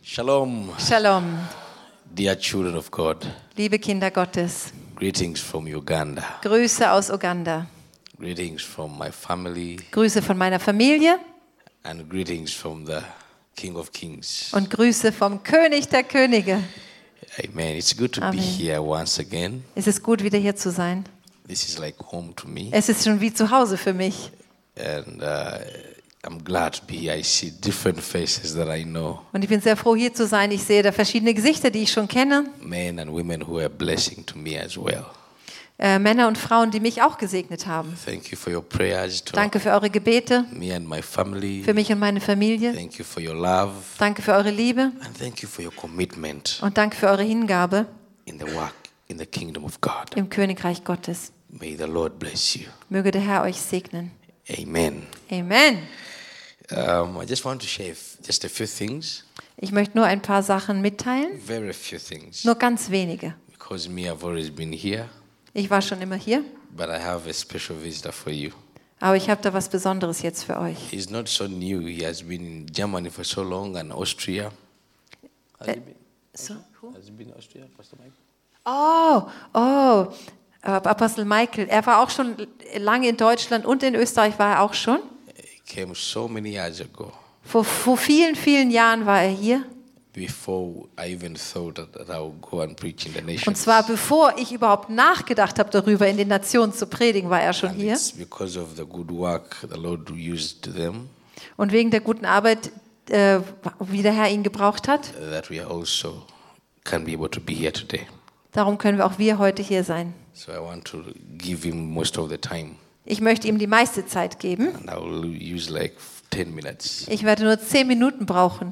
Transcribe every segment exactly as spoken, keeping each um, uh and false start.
Shalom, Shalom, dear children of God. liebe Kinder Gottes. Greetings from Uganda. Grüße aus Uganda. Greetings from my family Grüße von meiner Familie and greetings from the King of Kings. und Grüße vom König der Könige. Amen. It's good to be Amen. here once again. Es ist gut, wieder hier zu sein. This is like home to me. Es ist schon wie zu Hause für mich. And uh, I'm glad to be here. I see different faces that I know. Und ich bin sehr froh, hier zu sein. Ich sehe da verschiedene Gesichter, die ich schon kenne. Men and women who are a blessing to me as well. Äh, Männer und Frauen, die mich auch gesegnet haben. Thank you for your prayers to Danke für eure Gebete, me and my family. für mich und meine Familie. Thank you for your love. Danke für eure Liebe And thank you for your commitment und danke für eure Hingabe in the work in the kingdom of God. im Königreich Gottes. May the Lord bless you. Möge der Herr euch segnen. Amen. Amen. Um, I just want to share f- just a few things, Ich möchte nur ein paar Sachen mitteilen, very few things, nur ganz wenige. because me, I've always been here, Ich war schon immer hier, but I have a special visitor for you. aber ich habe da was Besonderes jetzt für euch. He's not so new. He has been in Germany for so long and Austria. Has, he, been, So, who? has he been in Austria, Pastor Mike? Oh, oh, äh, Apostel Michael. Er war auch schon lange in Deutschland und in Österreich war er auch schon. He came so many years ago, Vor, vor vielen, vielen Jahren war er hier. before I even thought that, that I would go and preach in the nations. Und zwar bevor ich überhaupt nachgedacht habe darüber, in den Nationen zu predigen, war er schon And hier. it's because of the good work the Lord used them Und wegen der guten Arbeit, äh, wie der Herr ihn gebraucht hat, that we also can be able to be here today. darum können wir auch wir heute hier sein. So I want to give him most of the time. Ich möchte ihm die meiste Zeit geben. And I will use like ten minutes. Ich werde nur zehn Minuten brauchen.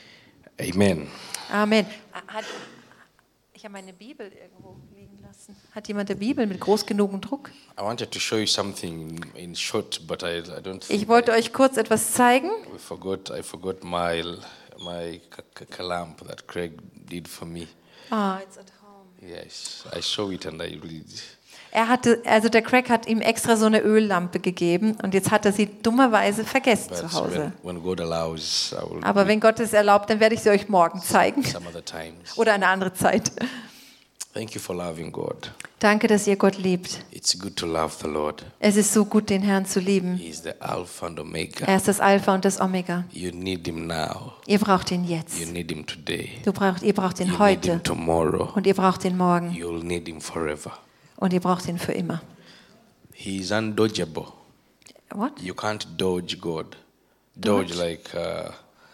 Amen. Amen. Hat, ich habe meine Bibel irgendwo liegen lassen. Hat jemand eine Bibel mit groß genugem Druck? I wanted to show you something in short, but I, I don't think Ich wollte euch kurz etwas zeigen. I forgot. I forgot my my k- k- kalamp that Craig did for me. Ah, it's at home. Yes, I saw it and I read. Er hatte, also der Craig hat ihm extra so eine Öllampe gegeben und jetzt hat er sie dummerweise vergessen But zu Hause. when, when God allows, I will Aber wenn Gott es erlaubt, dann werde ich sie euch morgen zeigen some other times. oder eine andere Zeit. Thank you for loving God. Danke, dass ihr Gott liebt. It's good to love the Lord. Es ist so gut, den Herrn zu lieben. He is the Alpha and Omega. Er ist das Alpha und das Omega. You need him now. Ihr braucht ihn jetzt. You need him today. Du braucht, ihr braucht You ihn need heute him tomorrow. und ihr braucht ihn morgen You'll need him forever. und ihr braucht ihn für immer. He is undodgeable. What? You can't dodge God. Dodge, Dodge? like uh,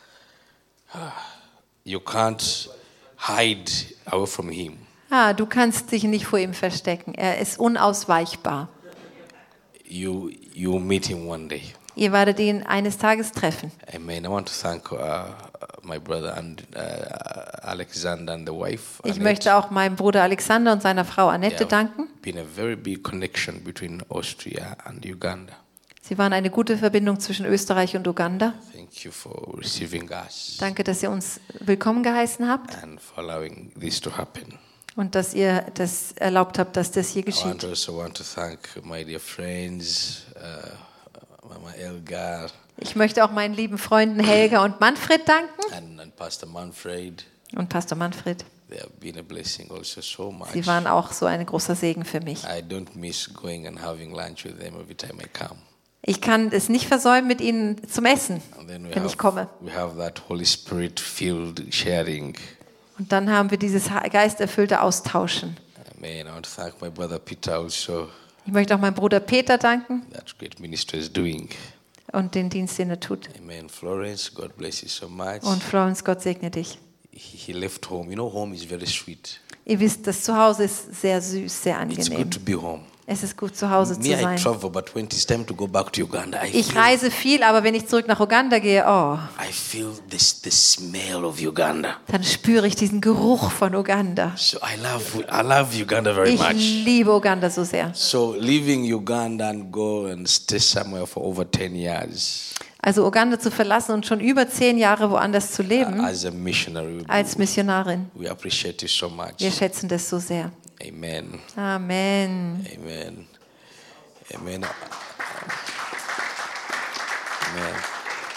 you can't hide away from him. Ah, du kannst dich nicht vor ihm verstecken. Er ist unausweichbar. You you meet him one day. Ihr werdet ihn eines Tages treffen. Amen. I want to thank uh, my brother and uh, Alexander and the wife. Ich Annette. möchte auch meinem Bruder Alexander und seiner Frau Annette There danken. have been a very big connection between Austria and Uganda. Sie waren eine gute Verbindung zwischen Österreich und Uganda. Thank you for receiving us Danke, dass ihr uns willkommen geheißen habt and for allowing this to happen. und dass ihr das erlaubt habt, dass das hier I want geschieht. also want to thank my dear friends, uh, Mama Elgar Ich möchte auch meinen lieben Freunden Helga und Manfred danken and, and Pastor Manfred. und Pastor Manfred. They have been a blessing also so much. Sie waren auch so ein großer Segen für mich. I don't miss going and having lunch with them every time I come. Ich kann es nicht versäumen, mit ihnen zum Essen, And then we wenn ich have, komme. we have that Holy Spirit filled sharing. Und dann haben wir dieses geisterfüllte Austauschen. Amen. I want to thank my brother Peter also. Ich möchte auch meinem Bruder Peter danken That great minister is doing. und den Dienst, den er tut. Amen. Florence, God bless you so much. Und Florence, Gott segne dich. He, he left home. You know, home is very sweet. Ihr wisst, das Zuhause ist sehr süß, sehr It's angenehm. good to be home. Es ist gut, zu Hause zu Me, I sein. travel, but when it's time to go back to Uganda, I Ich feel, reise viel, aber wenn ich zurück nach Uganda gehe, oh, I feel this, the smell of Uganda. dann spüre ich diesen Geruch von Uganda. So I love, I love Uganda very Ich much. liebe Uganda so sehr. So leaving Uganda and go and stay somewhere for over ten years Also Uganda zu verlassen und schon über zehn Jahre woanders zu leben, as a missionary, als Missionarin. we appreciate it so much. Wir schätzen das so sehr. Amen. Amen. Amen. Amen. Amen.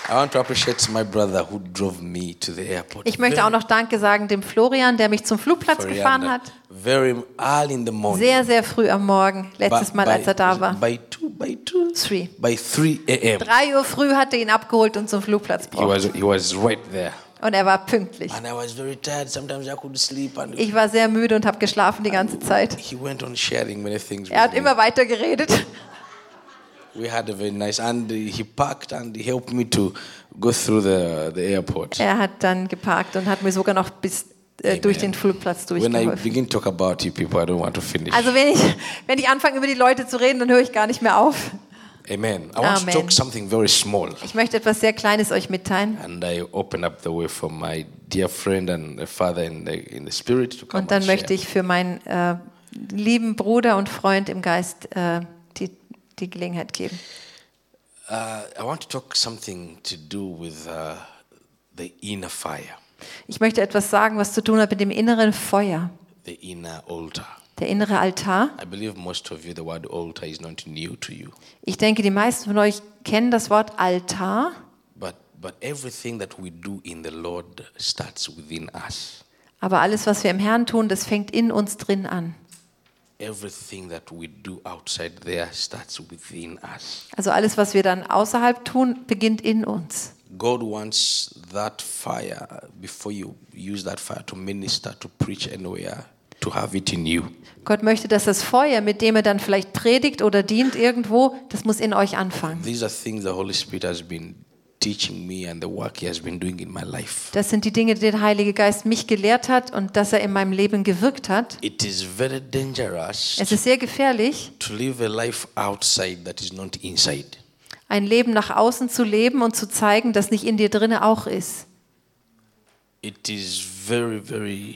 I want to appreciate my brother who drove me to the airport. Ich möchte auch noch Danke sagen dem Florian, der mich zum Flugplatz Very gefahren under- hat. Very early in the morning. Sehr, sehr früh am Morgen, letztes By- Mal, als er da by- war. By two, by two, Three. by three a.m. Drei Uhr früh hat er ihn abgeholt und zum Flugplatz He gebracht. was he was right there, Und er war pünktlich. and I was very tired. Sometimes I couldn't sleep, and Ich war sehr müde und habe geschlafen die ganze Zeit. he went on sharing many things. Er hat with me. immer weiter geredet. We had a very nice, and he parked and he helped me to go through the the airport. Er hat dann geparkt und hat mir sogar noch bis äh, Amen. durch den Flugplatz When I durchgeholfen. begin to talk about you people, I don't want to finish. Also wenn ich, wenn ich anfange, über die Leute zu reden, dann höre ich gar nicht mehr auf. Amen. I want Amen. to talk something very small. Ich möchte etwas sehr Kleines euch mitteilen. And I open up the way for my dear friend and a father in the in the spirit to come Und dann and möchte share. ich für meinen äh, lieben Bruder und Freund im Geist äh, die, die Gelegenheit geben. Uh, I want to talk something to do with uh, the inner fire, Ich möchte etwas sagen, was zu tun hat mit dem inneren Feuer, the inner altar. der innere Altar. I believe most of you, the word altar is not new to you, Ich denke, die meisten von euch kennen das Wort Altar, but but everything that we do in the Lord starts within us. aber alles, was wir im Herrn tun, das fängt in uns drin an. Everything that we do outside there starts within us. Also alles, was wir dann außerhalb tun, beginnt in uns. God wants that fire before you use that fire to minister, to preach anywhere, to have it in you. Gott möchte, dass das Feuer, mit dem er dann vielleicht predigt oder dient irgendwo, das muss in euch anfangen. These are things the Holy Spirit has been teaching me and the work He has been doing in my life. Das sind die Dinge, die der Heilige Geist mich gelehrt hat und dass er in meinem Leben gewirkt hat. It is very dangerous Es ist sehr gefährlich, to live a life outside that is not inside. ein Leben nach außen zu leben und zu zeigen, dass nicht in dir drinne auch ist. It is very, very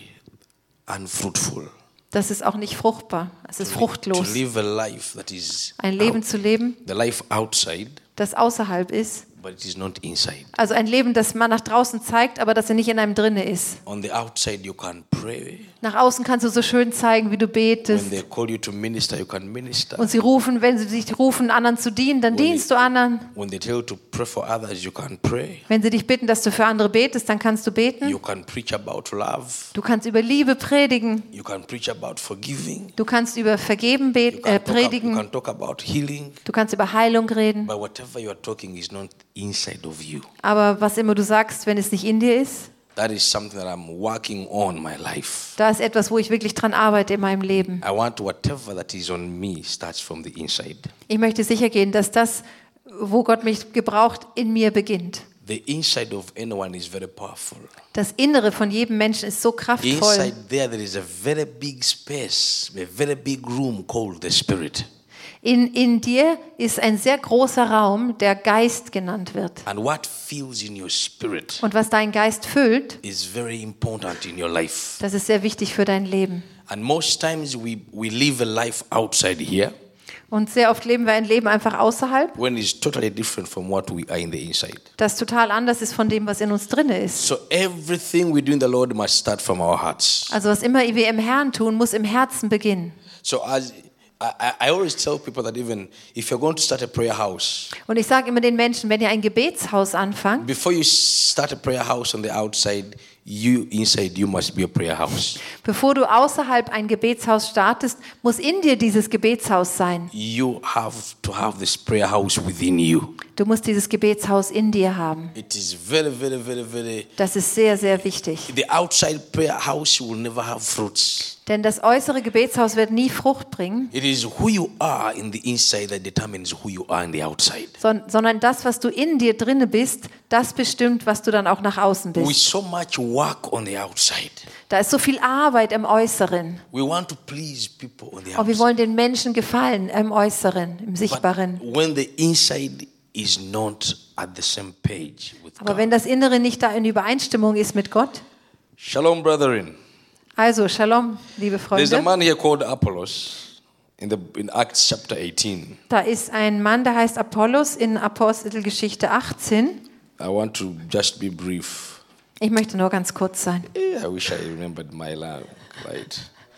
unfruitful. Das ist auch nicht fruchtbar. Es ist To fruchtlos. live a life that is Ein Leben out- zu leben, the life outside, das außerhalb ist. but it is not inside. Also ein Leben, das man nach draußen zeigt, aber das er nicht in einem drinne ist. On the outside, you can pray. Nach außen kannst du so schön zeigen, wie du When betest. they call you to minister, you can minister. Und sie rufen, wenn sie dich rufen, anderen zu dienen, dann When dienst du anderen. When they tell you to pray for others, you can pray. Wenn sie dich bitten, dass du für andere betest, dann kannst du beten. You can preach about love. Du kannst über Liebe predigen. You can preach about forgiving. Du kannst über Vergeben You bet- can, äh, talk, you predigen. can talk about healing. Du kannst über Heilung reden. But whatever you are talking is not inside of you. Aber was immer du sagst, wenn es nicht in dir ist, That is something that I'm working on in my life. da ist etwas, wo ich wirklich dran arbeite in meinem Leben. I want whatever that is on me starts from the inside. Ich möchte sicher gehen, dass das, wo Gott mich gebraucht, in mir beginnt. The inside of anyone is very powerful. Das Innere von jedem Menschen ist so kraftvoll. Inside there, there is a very big space, a very big room called the Spirit. In, in dir ist ein sehr großer Raum, der Geist genannt wird. And what fills in your spirit Und was dein Geist füllt, is very important in your life. das ist sehr wichtig für dein Leben. And most times we, we live a life outside here Und sehr oft leben wir ein Leben einfach außerhalb, when it's totally different from what we are in the inside. das total anders ist von dem, was in uns drinne ist. So everything we do in the Lord must start from our hearts. Also was immer wir im Herrn tun, muss im Herzen beginnen. So as I, I I always tell people that even if you're going to start a prayer house, Und ich sage immer den Menschen, wenn ihr ein Gebetshaus anfangt, before you start a prayer house on the outside, you inside you must be a prayer house. bevor du außerhalb ein Gebetshaus startest, muss in dir dieses Gebetshaus sein. You have to have this prayer house within you. Du musst dieses Gebetshaus in dir haben. It is very, very, very, very. Das ist sehr, sehr wichtig. The outside prayer house will never have fruits. Denn das äußere Gebetshaus wird nie Frucht bringen, It is who you are in the inside that determines who you are in the outside. son- sondern das, was du in dir drinne bist, das bestimmt, was du dann auch nach außen With bist. so much work on the outside, Da ist so viel Arbeit im Äußeren. we want to please people on the Und wir outside. wollen den Menschen gefallen im Äußeren, im But Sichtbaren. when the inside is not at the same page with Aber God. wenn das Innere nicht da in Übereinstimmung ist mit Gott, Shalom, brethren. also Shalom, liebe There's a Freunde, man here called Apollos in the in Acts chapter eighteen. da ist ein Mann, der heißt Apollos in Apostelgeschichte achtzehn. I want to just be brief. Ich möchte nur ganz kurz sein. Eh, I wish I remembered my life, right?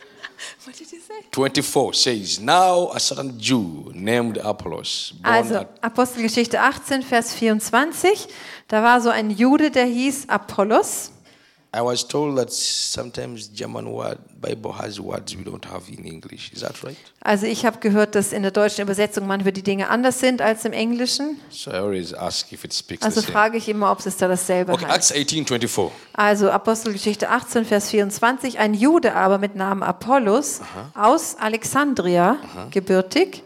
What did you say? twenty-four says, now a certain Jew named Apollos, born Also at Apostelgeschichte achtzehn, Vers vierundzwanzig, da war so ein Jude, der hieß Apollos. I was told that sometimes German word Bible has words we don't have in English. Is that right? Also ich habe gehört, dass in der deutschen Übersetzung manchmal die Dinge anders sind als im Englischen. So I always ask if it speaks Also the same. frage ich immer, ob es da dasselbe Okay, heißt. Acts eighteen twenty-four. Also Apostelgeschichte achtzehn, Vers vierundzwanzig, ein Jude aber mit Namen Apollos aus Alexandria, gebürtig,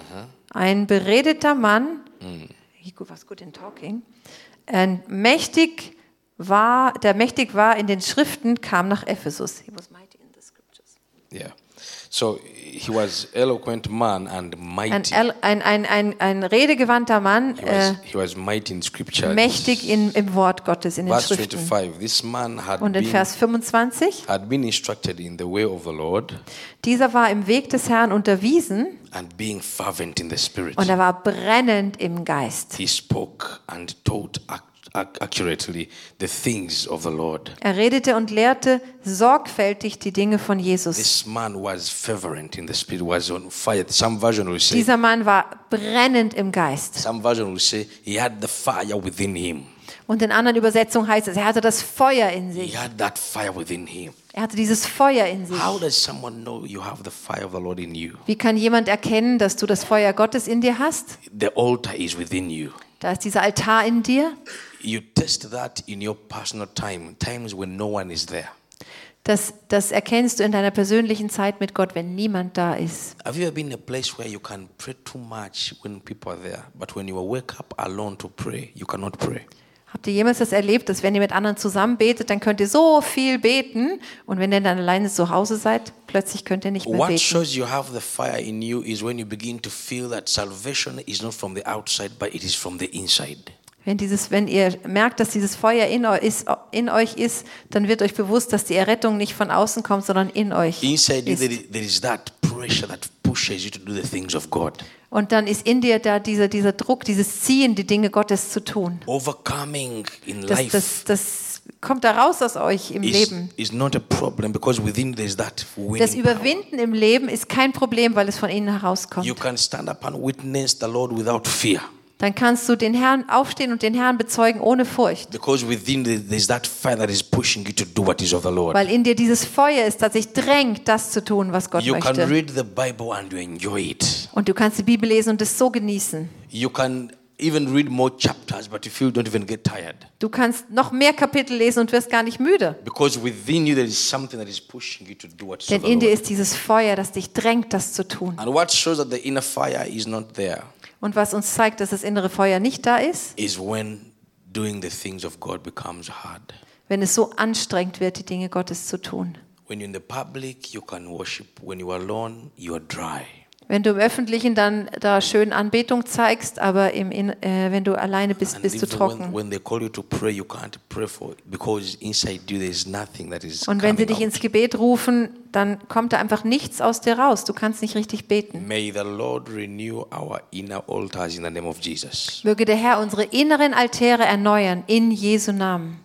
ein beredeter Mann, he was good in talking, ein mächtig war, der mächtig war in den Schriften, kam nach Ephesus. He was mighty in the scriptures. Yeah. So he was eloquent man and Ein, mighty. El- ein, ein, ein, ein redegewandter Mann, He äh, was, he was mighty in scripture. mächtig in, im Wort Gottes, in den Verse Schriften. twenty-five. This man had Und in been, Vers fünfundzwanzig, had been instructed in the way of the Lord dieser war im Weg des Herrn unterwiesen and being fervent in the spirit. und er war brennend im Geist. He spoke and taught ac- ac- accurately the things of the Lord. Er redete und lehrte sorgfältig die Dinge von Jesus. This man was fervent in the spirit, was on fire. Some version will say, Dieser Mann war brennend im Geist. some version will say he had the fire within him. Und in anderen Übersetzungen heißt es, er hatte das Feuer in He sich. had that fire within him. Er hatte dieses Feuer in sich. How does someone know you have the fire of the Lord in you? Wie kann jemand erkennen, dass du das Feuer Gottes in dir hast? The altar is within you. Da ist dieser Altar in dir. You test that in your personal time, times when no one is there. Das, das erkennst du in deiner persönlichen Zeit mit Gott, wenn niemand da ist. Have you ever been in a place where you can pray too much when people are there, but when you wake up alone to pray, you cannot pray? Habt ihr jemals das erlebt, dass wenn ihr mit anderen zusammen betet, dann könnt ihr so viel beten und wenn ihr dann alleine zu Hause seid, plötzlich könnt ihr nicht mehr What beten. shows you have the fire in you is when you begin to feel that salvation is not from the outside, but it is from the inside. Wenn, dieses, wenn ihr merkt, dass dieses Feuer in euch, ist, in euch ist, dann wird euch bewusst, dass die Errettung nicht von außen kommt, sondern in euch Inside you, ist. there is, there is that pressure that pushes you to do the things of God. Und dann ist in dir da dieser, dieser Druck, dieses Ziehen, die Dinge Gottes zu tun. Overcoming in Das, life das, das kommt da raus aus euch im is, Leben. is not a problem because within there is that winning Das power. Überwinden im Leben ist kein Problem, weil es von innen herauskommt. You can stand up and witness the Lord without fear Dann kannst du den Herrn aufstehen und den Herrn bezeugen ohne Furcht. because within there there is that fire that is pushing you to do what is of the Lord. Weil in dir dieses Feuer ist, das sich drängt, das zu tun, was Gott You can möchte. read the Bible and you enjoy it. Und du kannst die Bibel lesen und es so genießen. You can even read more chapters, but you feel don't even get tired Du kannst noch mehr Kapitel lesen und wirst gar nicht müde. because within you there is something that is pushing you to do what is Denn of the in dir Lord. ist dieses Feuer, das dich drängt, das zu tun. And what shows that the inner fire is not there Und was uns zeigt, dass das innere Feuer nicht da ist, is when doing the things of God becomes hard. wenn es so anstrengend wird, die Dinge Gottes zu tun. When you're in the public, you can worship. When you are alone, you are dry. Wenn du im Öffentlichen dann da schön Anbetung zeigst, aber im, in, äh, wenn du alleine bist, And bist du even trocken. when, when they call you to pray, you can't pray for because inside you there is nothing that is Und wenn sie coming dich ins out. Gebet rufen, dann kommt da einfach nichts aus dir raus. Du kannst nicht richtig beten. May the Lord renew our inner altars in the name of Jesus. Möge der Herr unsere inneren Altäre erneuern, in Jesu Namen.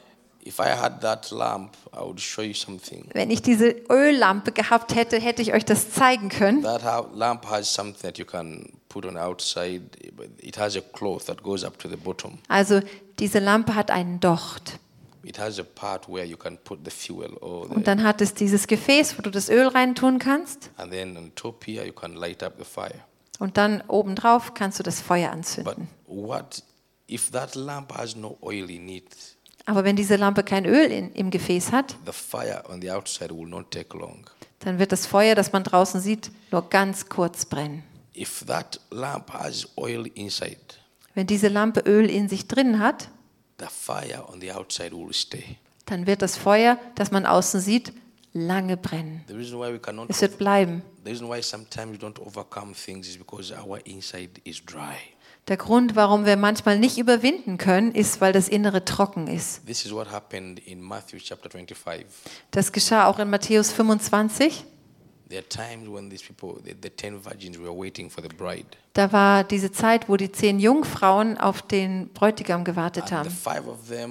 If I had that lamp, I would show you something. Wenn ich diese Öllampe gehabt hätte, hätte ich euch das zeigen können. That ha- lamp has something that you can put on outside. It has a cloth that goes up to the bottom. Also diese Lampe hat einen Docht. It has a part where you can put the fuel or the, Und dann hat es dieses Gefäß, wo du das Öl reintun kannst. and then on top here you can light up the fire. Und dann obendrauf kannst du das Feuer But anzünden. what if that lamp has no oil in it? Aber wenn diese Lampe kein Öl in, im Gefäß hat, The fire on the outside will not take long. dann wird das Feuer, das man draußen sieht, nur ganz kurz brennen. If that lamp has oil inside, Wenn diese Lampe Öl in sich drin hat, the fire on the outside will stay. dann wird das Feuer, das man außen sieht, lange brennen. The reason why we cannot Es wird bleiben. the reason why sometimes we don't overcome things is because our inside is dry. Der Grund, warum wir manchmal nicht überwinden können, ist, weil das Innere trocken ist. This is what happened in Matthew chapter twenty-five. Das geschah auch in Matthäus fünfundzwanzig. There are times when these people, the, the ten virgins, were waiting for the bride. Da war diese Zeit, wo die zehn Jungfrauen auf den Bräutigam gewartet And the haben. five of them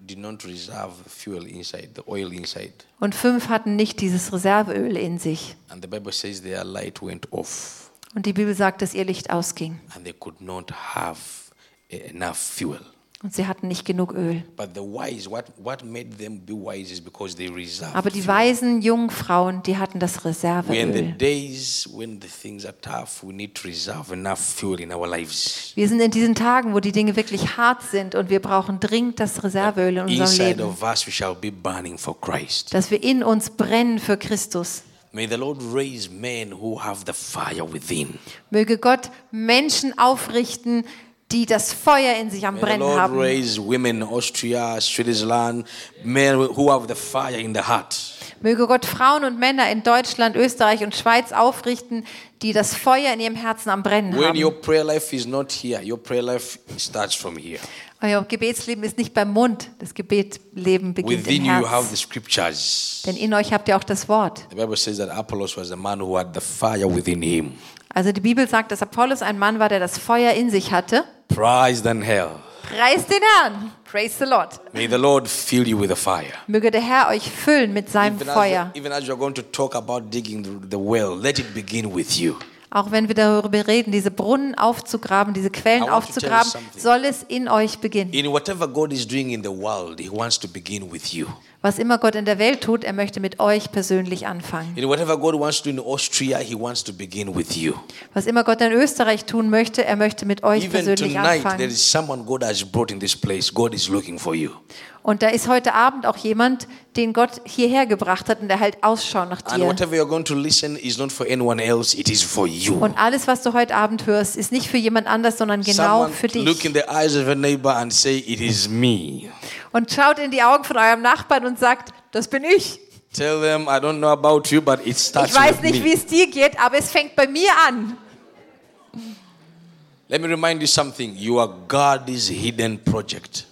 did not reserve fuel inside, the oil inside. Und fünf hatten nicht dieses Reserveöl in sich. And the Bible says their light went off Und die Bibel sagt, dass ihr Licht ausging. and they could not have enough fuel. Und sie hatten nicht genug Öl. But the wise, what, what made them be wise is because they reserved Aber die fuel. weisen jungen Frauen, die hatten das We're in the Reserveöl. days when the things are tough, we need to reserve enough fuel in our lives. Wir sind in diesen Tagen, wo die Dinge wirklich hart sind und wir brauchen dringend das Reserveöl in unserem Inside Leben, of us, we shall be burning for Christ. dass wir in uns brennen für Christus. May the Lord raise men who have the fire within. Möge Gott Menschen aufrichten, die das Feuer in sich am May the Brennen Lord haben. raise women in Austria, Switzerland, men who have the fire in the heart. Möge Gott Frauen und Männer in Deutschland, Österreich und Schweiz aufrichten, die das Feuer in ihrem Herzen am Brennen When your haben. prayer life is not here, your prayer life starts from here. Euer Gebetsleben ist nicht beim Mund, das Gebetsleben beginnt Within im you you have the Herz. scriptures. Denn in euch habt ihr auch das Wort. The Bible says that Apollos was a man who had the fire within him. Also die Bibel sagt, dass Apollos ein Mann war, der das Feuer in sich hatte. Praise than hell. Preis den Herrn. Praise the Lord. May the Lord fill you with the fire. Möge der Herr euch füllen mit seinem Even as, Feuer. even as you're going to talk about digging the, the well, let it begin with you. Auch wenn wir darüber reden, diese Brunnen aufzugraben, diese Quellen I want to tell you aufzugraben, something. soll es in euch beginnen. In whatever God is doing in the world, He wants to begin with you. Was immer Gott in der Welt tut, er möchte mit euch persönlich anfangen. In whatever God wants to do in Austria, He wants to begin with you. Was immer Gott in Österreich tun möchte, er möchte mit euch Even persönlich tonight, there anfangen. is someone God has brought in this place. God is looking for you. Und da ist heute Abend auch jemand, den Gott hierher gebracht hat und der hält Ausschau nach And dir. whatever you're going to listen is not for anyone else, it is for you. Und alles, was du heute Abend hörst, ist nicht für jemand anders, sondern genau Someone für look in dich. the eyes of a neighbor and say, it is me. Und schaut in die Augen von eurem Nachbarn und sagt, das bin ich. Tell them, I don't know about you, but it starts Ich weiß with nicht, me. wie es dir geht, aber es fängt bei mir an. Let me remind you something. You are God's hidden project.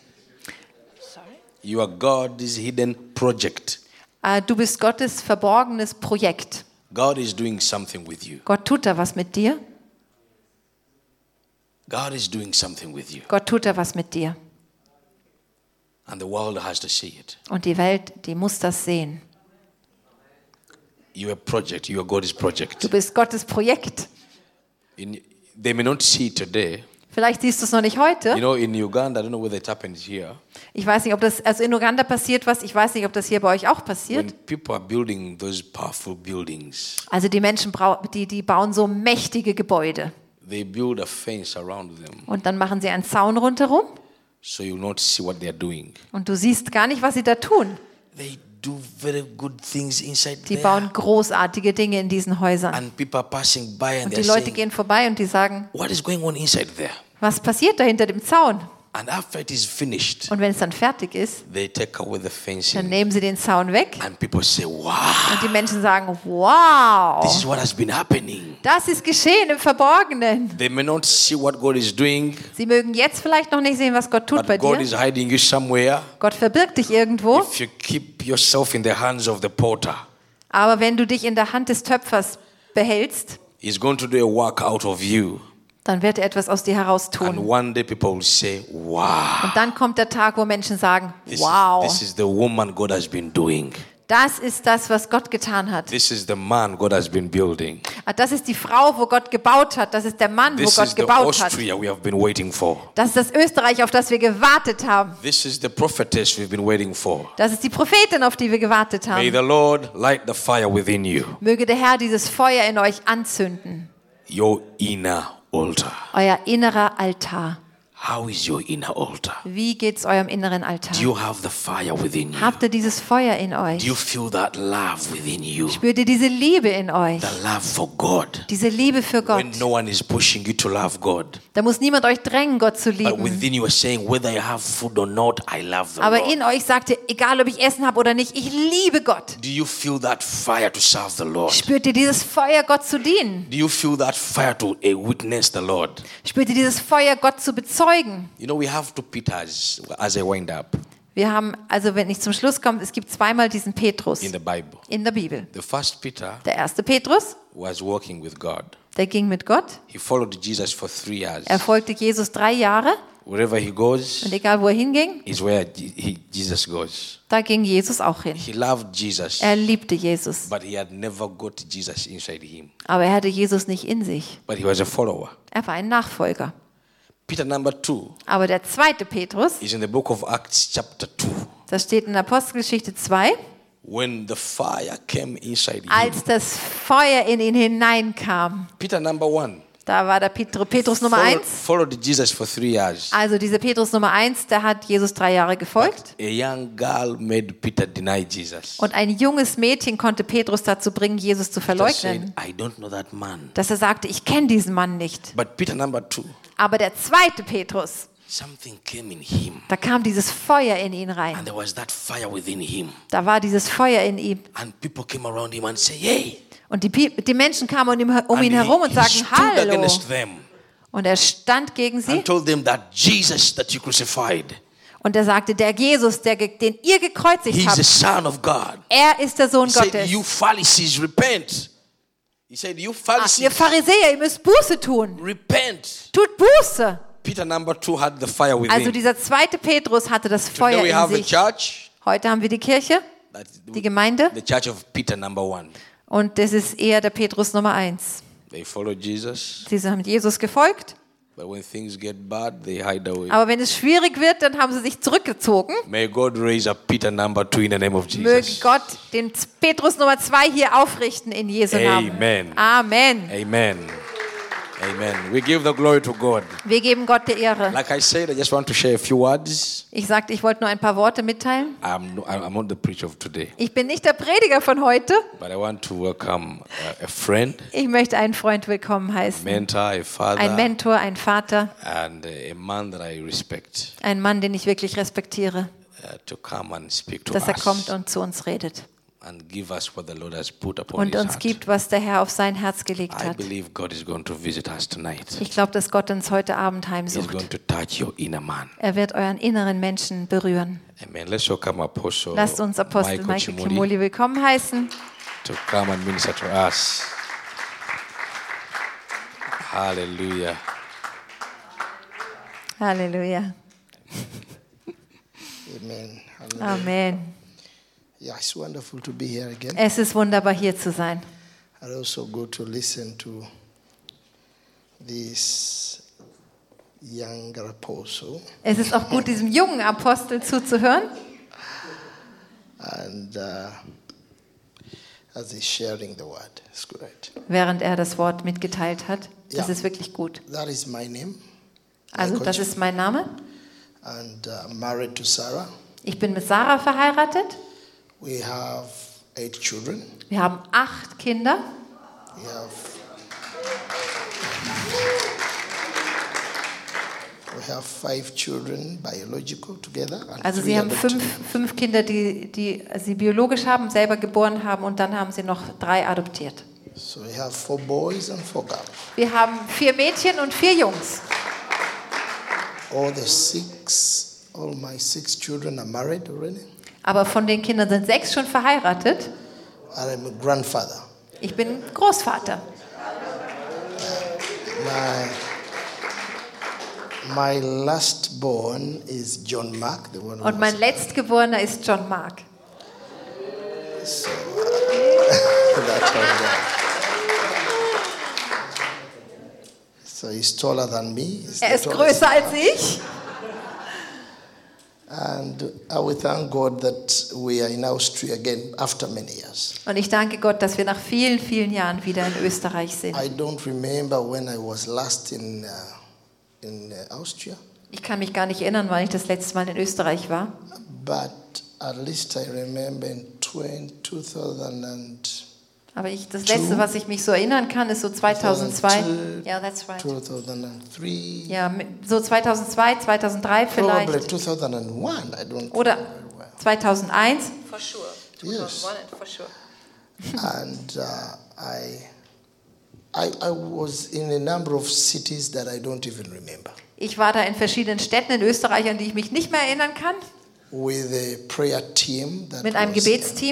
You are God's hidden project. Äh, Du bist Gottes verborgenes Projekt. God is doing something with you. Gott tut da was mit dir. God is doing something with you. Gott tut da was mit dir. And the world has to see it. Und die Welt, die muss das sehen. You are a project. You are God's project. Du bist Gottes Projekt. In, they may not see it today. Vielleicht siehst du es noch nicht heute. You know, in Uganda, I don't know whether it happens here. Ich weiß nicht, ob das, also in Uganda passiert was, ich weiß nicht, ob das hier bei euch auch passiert. When people are building those powerful buildings, Also die Menschen, brau- die, die bauen so mächtige Gebäude. they build a fence around them, Und dann machen sie einen Zaun rundherum so you'll not see what they're doing. und du siehst gar nicht, was sie da tun. They do very good things inside Die there. bauen großartige Dinge in diesen Häusern. And people are passing by and Und they're die Leute saying, gehen vorbei und die sagen, what is going on inside there? was passiert da hinter dem Zaun? And after it is finished, Und wenn es dann fertig ist, they take away the dann fencing. nehmen sie den Zaun weg And people say, wow, und die Menschen sagen, wow, this is what has been happening. das ist geschehen im Verborgenen. They may not see what God is doing, Sie mögen jetzt vielleicht noch nicht sehen, was Gott tut bei but God dir. is hiding you somewhere. Gott verbirgt dich irgendwo, If you keep yourself in the hands of the potter, aber wenn du dich in der Hand des Töpfers behältst, He's going to do a work out of you. dann wird er etwas aus dir heraus And tun. one day people will say, wow, Und dann kommt der Tag, wo Menschen sagen, this, wow, is, this is the woman God has been doing. das ist das, was Gott getan hat. This is the man God has been building. Das ist die Frau, wo Gott gebaut hat. Das ist der Mann, wo This is Gott the gebaut hat. Austria we have been waiting for. Das ist das Österreich, auf das wir gewartet haben. This is the prophetess we've been waiting for. Das ist die Prophetin, auf die wir gewartet May haben. the Lord light the fire within you, Möge der Herr dieses Feuer in euch anzünden. your inner altar. Euer innerer Altar. How is your inner altar? Wie geht's eurem inneren Altar? Do you have the fire within you? Habt ihr dieses Feuer in Do euch? you feel that love within you? Spürt ihr diese Liebe in euch? The love for God. Diese Liebe für Gott. When no one is pushing you to love God, Da muss niemand euch drängen, Gott zu but lieben. within you are saying, whether I have food or not, I love the Aber Lord. in euch sagt ihr, egal ob ich Essen habe oder nicht, ich liebe Gott. Do you feel that fire to serve the Lord? Spürt ihr dieses Feuer, Gott zu dienen? Do you feel that fire to uh, witness the Lord? Spürt ihr dieses Feuer, Gott zu bezeugen? You know, we have two Peters as I wind up Wir haben, also wenn ich zum Schluss komme, es gibt zweimal diesen Petrus in the Bible. in der Bibel. The first Peter Der erste Petrus, was walking with God. der ging mit Gott. He followed Jesus for three years. Er folgte Jesus drei Jahre. Wherever he goes Und egal, wo er hinging, is where Je- he, Jesus goes. da ging Jesus auch hin. He loved Jesus, Er liebte Jesus. but he had never got Jesus inside him. Aber er hatte Jesus nicht in sich. But he was a follower. Er war ein Nachfolger. Peter number two Aber der zweite Petrus, is in the book of Acts chapter two. das steht in Apostelgeschichte zwei, When the fire came inside him. als das Feuer in ihn hineinkam. Peter number one Da war der Petru- Petrus Nummer followed, eins. followed Jesus for three years. Also dieser Petrus Nummer eins, der hat Jesus drei Jahre gefolgt. A young girl made Peter deny Jesus. Und ein junges Mädchen konnte Petrus dazu bringen, Jesus zu Peter said, verleugnen. I don't know that man. Dass er sagte, ich kenne diesen Mann nicht. But Peter number two, Aber der zweite Petrus, something came in him. da kam dieses Feuer in ihn rein. And there was that fire within him. Da war dieses Feuer in ihm. And people came around him and said, hey. Und die, Pi- die Menschen kamen um ihn, um And ihn he- herum und he sagten, stood hallo. against them Und er stand gegen sie and told them that Jesus that you crucified, und er sagte, der Jesus, der, ge- den ihr gekreuzigt he's the habt, Son of God. er ist der Sohn He said, Gottes. you Pharisees, repent. He said, you Ach, ihr Pharisees, Pharisäer, ihr müsst Buße tun. repent. Tut Buße. Peter number two had the fire within. Also dieser zweite Petrus hatte das Today Feuer we in have a sich. church, Heute haben wir die Kirche, that's die Gemeinde, the church of Peter number one. und das ist eher der Petrus Nummer eins. They follow Jesus, Sie sind Jesus gefolgt, but when things get bad, they hide away. aber wenn es schwierig wird, dann haben sie sich zurückgezogen. May God raise up Peter number two in the name of Möge Jesus. Gott den Petrus Nummer zwei hier aufrichten in Jesu Namen. Amen. Amen. Amen. Amen. We give the glory to God. Wir geben Gott die Ehre. Like I said, I just want to share a few words. Ich sagte, ich wollte nur ein paar Worte mitteilen. I'm, no, I'm not the preacher of today, Ich bin nicht der Prediger von heute. but I want to welcome uh, a friend, Ich möchte einen Freund willkommen heißen. mentor, a father, Ein Mentor, ein Vater, and a man that I respect ein Mann, den ich wirklich respektiere, uh, to come and speak to dass er us kommt und zu uns redet and give us what the Lord has put upon und his uns heart. gibt, was der Herr auf sein Herz gelegt I hat. believe God is going to visit us tonight. Ich glaube, dass Gott uns heute Abend He's heimsucht. going to touch your inner man. Er wird euren inneren Menschen berühren. Amen. Let's welcome Apostle Lasst uns Apostel Michael Michael Chimuli Kimoli willkommen heißen. to come and minister to us. Hallelujah. Halleluja. Amen. Hallelujah. Amen. Yeah, it's wonderful to be here again. Es ist wunderbar, hier zu sein. And also good to listen to this younger apostle. Es ist auch gut, diesem jungen Apostel zuzuhören, And uh, as he's sharing the word, it's great. während er das Wort mitgeteilt hat. Das Ja. ist wirklich gut. That is my name. Also, Michael das ist mein Name. And uh, married to Sarah. Ich bin mit Sarah verheiratet. We have eight children. Wir haben acht Kinder. We have we have five children biological together. And Also three sie haben adopted. fünf, fünf Kinder, die, die sie biologisch haben, selber geboren haben, und dann haben sie noch drei adoptiert. So we have four boys and four girls. Wir haben vier Mädchen und vier Jungs. All the six, all my six children are married already. Aber von den Kindern sind sechs schon verheiratet. And I'm a grandfather. Ich bin Großvater. My, my last born is John Mark, the one who Und mein was- letztgeborener ist John Mark. so, uh, that's all right. So he's taller than me. He's Er the ist tallest. größer als ich. And I will thank God that we are in Austria again after many years. Und ich danke Gott, dass wir nach vielen, vielen Jahren wieder in Österreich sind. I don't remember when I was last in, uh, in uh, Austria, Ich kann mich gar nicht erinnern, wann ich das letzte Mal in Österreich war. but at least I remember in two thousand and Aber ich, das letzte, was ich mich so erinnern kann, ist so zweitausendzwei. Ja, that's right. two thousand three, Ja, mit- so zweitausendzwei, zweitauntdrei probably vielleicht. two thousand one. I don't Oder know very well. zweitausendeins. For sure. Yes. For sure. And uh, I, I, I was in a number of cities that I don't even remember. Ich war da in verschiedenen Städten in Österreich, an die ich mich nicht mehr erinnern kann. With a prayer team that Mit einem was, Gebetsteam.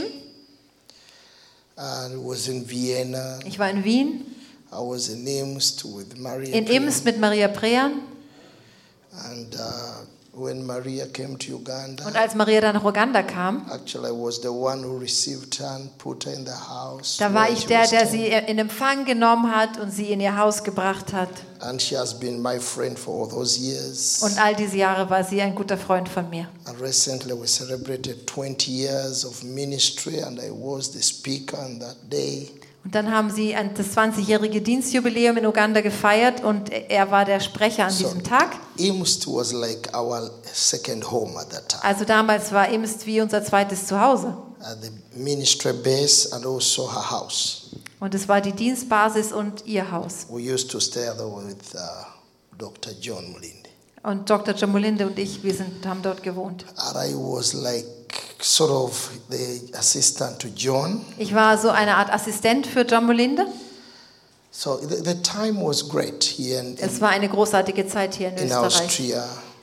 and was in Vienna. Ich war in Wien, I was in Imst with Maria. in Priya. Imst mit Maria Prean. And uh, when Maria came to Uganda, Und als Maria dann nach Uganda kam, actually I was the one who received her and put her in the house. da war where ich she der, was der staying. sie in Empfang genommen hat und sie in ihr Haus gebracht hat. And she has been my friend for all those years. Und all diese Jahre war sie ein guter Freund von mir. And recently we celebrated twenty years of ministry, and I was the speaker on that day. Und dann haben sie ein- das zwanzigjährige Dienstjubiläum in Uganda gefeiert und er war der Sprecher an So, diesem Tag. Imst was like our second home at that time. Also damals war Imst wie unser zweites Zuhause. At the ministry base and also her house. Und es war die Dienstbasis und ihr Haus. We used to stay there with uh, Doctor John Mulinde. Und Doktor Jamulinde und ich, wir sind, haben dort gewohnt. And I was like sort of the assistant to John. Ich war so eine Art Assistent für Jamulinde. So the, the time was great here in, Es in, war eine großartige Zeit hier in in Österreich. Austria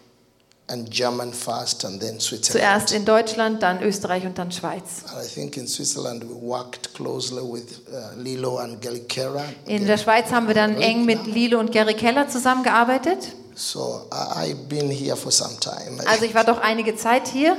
and German first and then Switzerland. Zuerst in Deutschland, dann Österreich und dann Schweiz. And I think in Switzerland we worked closely with uh, Lilo and Gelikera. In der Schweiz haben wir dann eng mit Lilo und Gary Keller zusammengearbeitet. So I, I've been here for some time. Also ich war doch einige Zeit hier.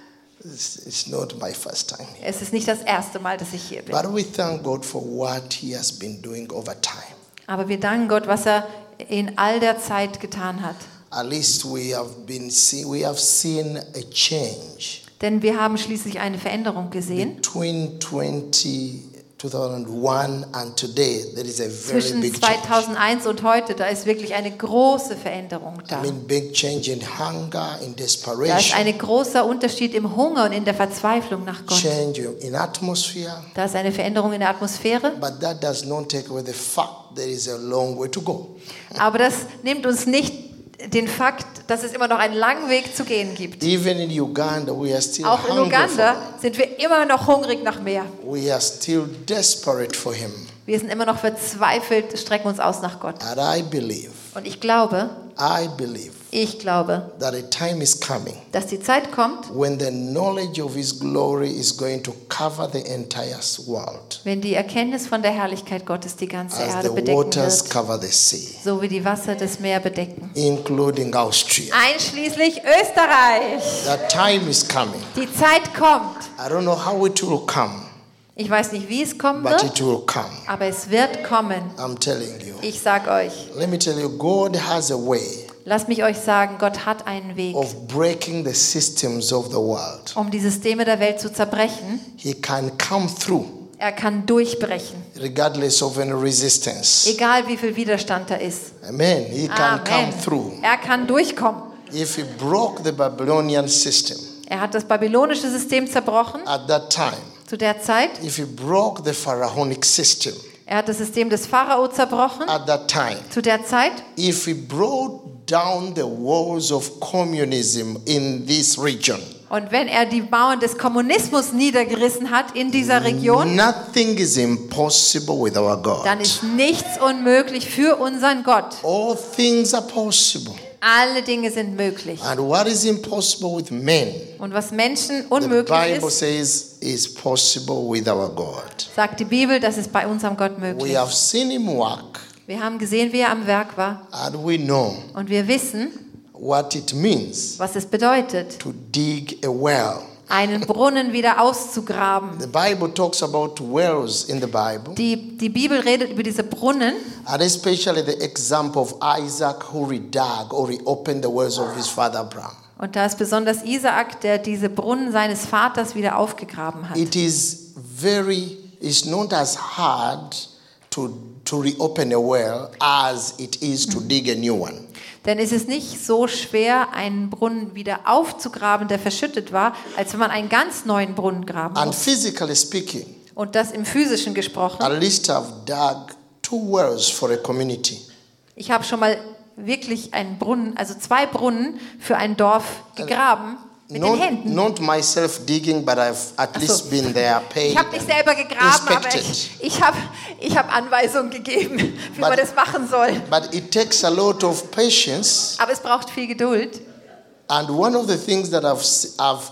It's, it's not my first time here. Es ist nicht das erste Mal, dass ich hier bin. But we thank God for what He has been doing over time. Aber wir danken Gott, was er in all der Zeit getan hat. At least we have been see, we have seen a change Denn wir haben schließlich eine Veränderung gesehen. between twenty, two thousand one and today. There is a very Zwischen big change. zweitausendeins und heute, da ist wirklich eine große Veränderung da. I mean, big change in hunger, in Da ist desperation, ein großer Unterschied im Hunger und in der Verzweiflung nach Gott. change in atmosphere. Da ist eine Veränderung in der Atmosphäre. But that does not take away the fact there is a long way to go. Aber das nimmt uns nicht den Fakt, dass es immer noch einen langen Weg zu gehen gibt. Even in Uganda, we are still Auch in hungry Uganda for sind wir immer noch hungrig nach mehr. Him. We are still desperate for Him. Wir sind immer noch verzweifelt, strecken uns aus nach Gott. And I believe, Und ich glaube, I believe ich glaube, that a time is coming dass die Zeit kommt, when the knowledge of His glory is going to cover the entire world, wenn die Erkenntnis von der Herrlichkeit Gottes die ganze as Erde the bedecken waters wird, cover the sea, so wie die Wasser das Meer bedecken. including Austria. Einschließlich Österreich. That time is coming. Die Zeit kommt. I don't know how it will come, Ich weiß nicht, wie es kommen but wird, it will come. aber es wird kommen. I'm telling you. Ich sag euch, Let me tell you, God has a way lasst mich euch sagen, Gott hat einen Weg, of breaking the systems of the world. um die Systeme der Welt zu zerbrechen. He can come through Er kann durchbrechen, regardless of any resistance. egal wie viel Widerstand da ist. Amen. He can come Amen. through. Er kann durchkommen. If he broke the Babylonian system Er hat das babylonische System zerbrochen at that time, zu der Zeit. if he broke the Pharaonic system Er hat das System des Pharao zerbrochen at that time, zu der Zeit. if he brought down the walls of communism in this region, Und wenn er die Mauern des Kommunismus niedergerissen hat in dieser Region, nothing is impossible with our God. dann ist nichts unmöglich für unseren Gott. All things are possible. Alle Dinge sind möglich. And what is impossible with men, Und was Menschen the unmöglich Bible ist, says is possible with our God. sagt die Bibel, das ist bei unserem Gott möglich. We have seen him work, Wir haben gesehen, wie er am Werk war. and we know Und wir wissen, what it means was es bedeutet, to dig a well. einen Brunnen wieder auszugraben. The Bible talks about wells in the Bible, Die, die Bibel redet über diese Brunnen and especially the example of Isaac who redug or reopened the wells of his father Abraham. und da ist besonders Isaak, der diese Brunnen seines Vaters wieder aufgegraben hat. It is very, it's not as hard to, to reopen a well as it is to dig a new one. Denn es ist nicht so schwer, einen Brunnen wieder aufzugraben, der verschüttet war, als wenn man einen ganz neuen Brunnen graben And muss. physically speaking, Und das im Physischen gesprochen. at least I've dug two wells for a community. Ich habe schon mal wirklich einen Brunnen, also zwei Brunnen für ein Dorf gegraben mit den Not, Händen. not myself digging, but I've at Ach least so. been there, paid. Ich habe nicht and selber gegraben, aber inspected. ich, ich habe ich hab Anweisungen gegeben, wie man But- das machen soll. But it takes a lot of patience. Aber es braucht viel Geduld. And one of the things that I've, s- I've,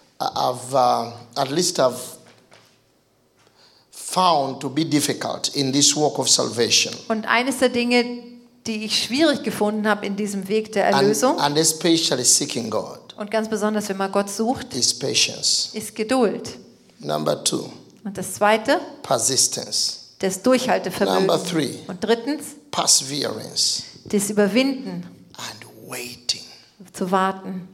I've uh, at least I've found to be difficult in this work of salvation Und eines der Dinge, die ich schwierig gefunden habe in diesem Weg der And, Erlösung, and especially seeking God, und ganz besonders, wenn man Gott sucht, is patience. ist Geduld. Number two, Und das Zweite, persistence. das Durchhaltevermögen. Number three, Und drittens, perseverance das Überwinden, and waiting. zu warten.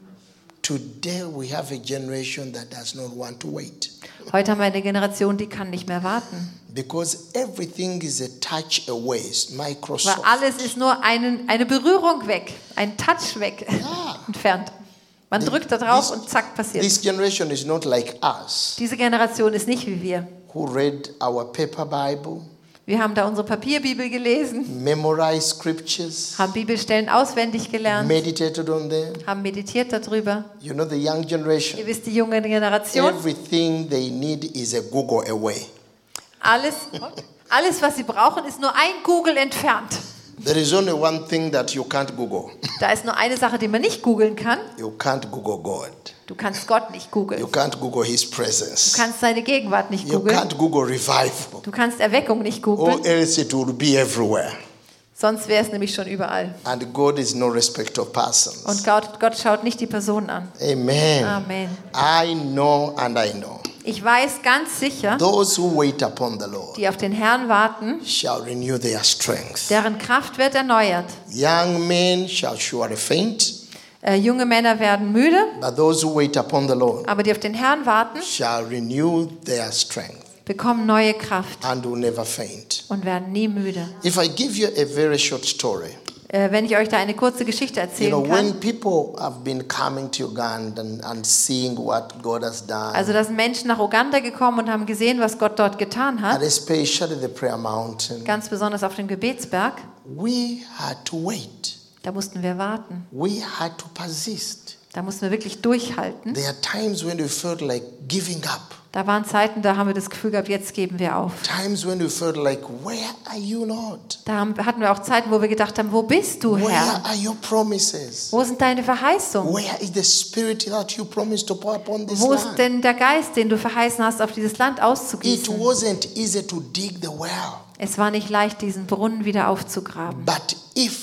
Today we have a generation that does not want to wait Heute haben wir eine Generation, die kann nicht mehr warten. because everything is a touch away. It's Weil Microsoft. alles ist nur einen, eine Berührung weg, ein Touch weg, entfernt. Man drückt da drauf und zack, passiert. This generation is not like us Diese Generation ist nicht wie wir. who read our paper Bible, Wir haben da unsere Papierbibel gelesen, memorized scriptures, haben Bibelstellen auswendig gelernt, meditated on them. haben meditiert darüber. You know, the young generation, Ihr wisst, die junge Generation, everything they need is a Google away. alles, alles, was sie brauchen, ist nur ein Google entfernt. There is only one thing that you can't Google. Da ist nur eine Sache, die man nicht googeln kann. You can't Google God. Du kannst Gott nicht googeln. You Du can't Google His presence. kannst seine Gegenwart nicht You googeln. can't Google revival. Du kannst Erweckung nicht Or googeln. else it will be everywhere. Sonst wäre es nämlich schon überall. And God is no respecter of persons. Und Gott, Gott schaut nicht die Person an. Amen. Amen. I know and I know. Ich weiß ganz sicher, Those who wait upon the Lord die auf den Herrn warten, shall renew their strength. deren Kraft wird erneuert. Young men shall surely faint, Äh, junge Männer werden müde, but those who wait upon the Lord aber die auf den Herrn warten, shall renew their strength bekommen neue Kraft and will never faint. und werden nie müde. If I give you a very short story, Äh, wenn ich euch da eine kurze Geschichte you erzählen know, kann. when people have been coming to Uganda and, and seeing what God has done, Also da sind Menschen nach Uganda gekommen und haben gesehen, was Gott dort getan and hat. especially the prayer mountain, Ganz besonders auf dem Gebetsberg. we had to wait. Da mussten wir warten. We had to persist. Da mussten wir wirklich durchhalten. There are times when we felt like giving up. Da waren Zeiten, da haben wir das Gefühl gehabt, jetzt geben wir auf. Times when we felt like, where are you, Lord? Da haben, hatten wir auch Zeiten, wo wir gedacht haben, wo bist du, Where Herr? are your promises? Wo sind deine Verheißungen? Where is the spirit that you promised to pour upon this Wo ist land? denn der Geist, den du verheißen hast, auf dieses Land It auszugießen? wasn't easy to dig the well. Es war nicht leicht, diesen Brunnen wieder aufzugraben. But if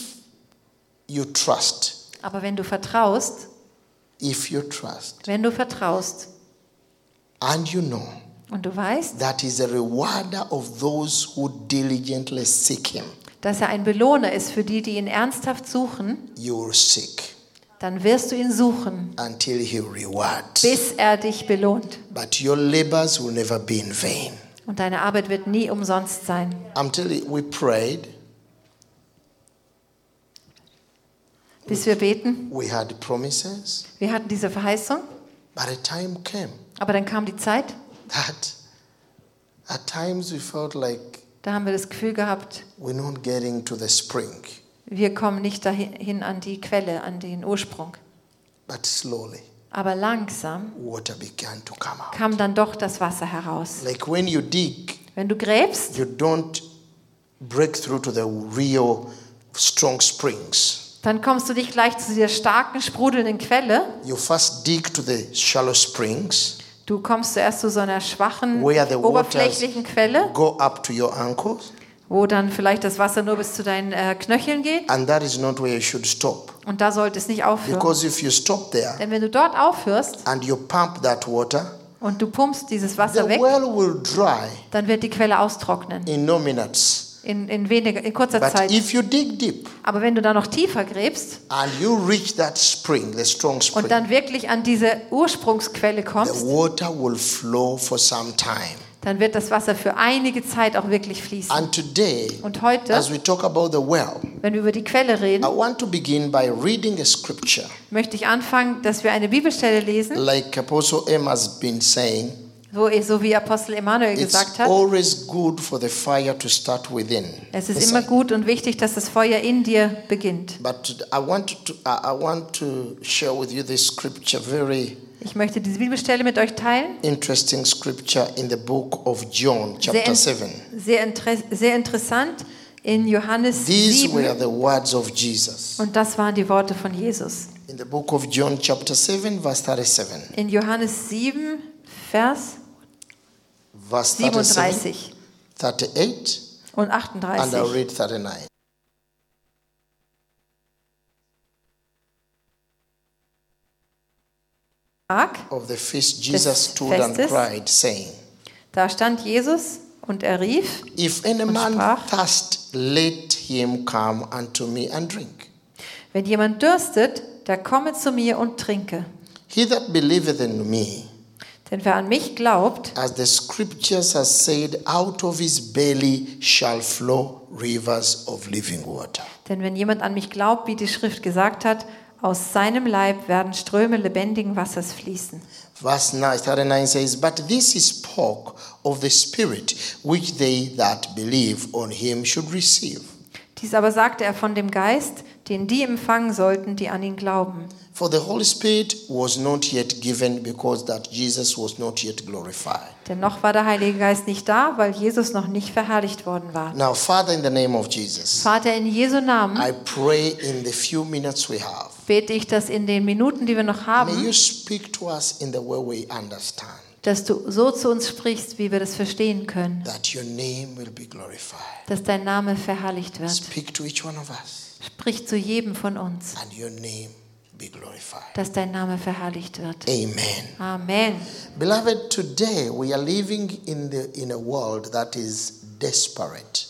you trust, Aber wenn du vertraust, if you trust, wenn du vertraust and you know und du weißt, that is a rewarder of those who diligently seek him, dass er ein Belohner ist für die, die ihn ernsthaft suchen, you will seek dann wirst du ihn suchen, until he rewards. bis er dich belohnt. But your labors will never be in vain. Und deine Arbeit wird nie umsonst sein. I'm telling you, we prayed, Bis wir beten, we had promises, wir hatten diese Verheißung, but a time came aber dann kam die Zeit, that at times we felt like da haben wir das Gefühl gehabt, we're not getting to the spring. wir kommen nicht dahin an die Quelle, an den Ursprung. But slowly, Aber langsam water began to come out. kam dann doch das Wasser heraus. Like when you dig, Wenn du gräbst, you don't break through to the real strong springs. dann kommst du nicht gleich zu dieser starken, sprudelnden Quelle. You first dig to the shallow springs Du kommst zuerst zu so einer schwachen, where the waters oberflächlichen Quelle, go up to your ankles, wo dann vielleicht das Wasser nur bis zu deinen äh, Knöcheln geht. and that is not where you should stop. Und da sollte es nicht aufhören. Because if you stop there Denn wenn du dort aufhörst and you pump that water, und du pumpst dieses the Wasser weg, well will dry dann wird die Quelle austrocknen. in no minutes. In, in, weniger, in kurzer But Zeit. if you dig deep Aber wenn du da noch tiefer gräbst and you reach that spring, the strong spring, und dann wirklich an diese Ursprungsquelle the kommst, water will flow for some time. dann wird das Wasser für einige Zeit auch wirklich fließen. And today, Und heute, as we talk about the well, wenn wir über die Quelle I reden, want to begin by reading a scripture, möchte ich anfangen, dass wir eine Bibelstelle lesen, like Apostle Em has been saying. wo so wie Apostel Emanuel It's gesagt hat, always good for the fire to start within. es ist Listen. immer gut und wichtig, dass das Feuer in dir beginnt. But I want to I I want to share with you this scripture, very Ich möchte diese Bibelstelle mit euch teilen. interesting scripture in the book of John, Sehr, chapter in, seven. sehr, inter, sehr interessant in Johannes These were sieben. the words of Jesus. Und das waren die Worte von Jesus. In the book of John, chapter seven, verse thirty-seven. In Johannes sieben, Vers Verse thirty-seven, siebenunddreißig thirty-eight, und and I'll achtunddreißig. read thirty-nine. Tag of the feast, Jesus stood and Festes. cried, saying, Da stand Jesus und er rief, If any und man sprach, thirst, let him come unto me and drink. wenn jemand dürstet, der komme zu mir und trinke. He that believeth in me, Denn wer an mich glaubt, as the scriptures have said, out of his belly shall flow rivers of living water. denn wenn jemand an mich glaubt, wie die Schrift gesagt hat, aus seinem Leib werden Ströme lebendigen Wassers fließen. Verse nine, thirty-nine says, But this he spoke of the Spirit, which they that believe on him should receive. Dies aber sagte er von dem Geist, den die empfangen sollten, die an ihn glauben. For the Holy Spirit was not yet given, because that Jesus was not yet glorified. Denn noch war der Heilige Geist nicht da, weil Jesus noch nicht verherrlicht worden war. Now, Father, in the name of Jesus, Vater, in Jesu Namen I pray in the few minutes we have, bete ich, dass in den Minuten, die wir noch may haben, you speak to us in the way we understand, dass du so zu uns sprichst, wie wir das verstehen können, that your name will be glorified. dass dein Name verherrlicht wird. Speak to each one of us, Sprich zu jedem von uns, and your name be glorified. dass dein Name verherrlicht wird. Amen. Amen. Beloved, today we are living in the in a world that is desperate.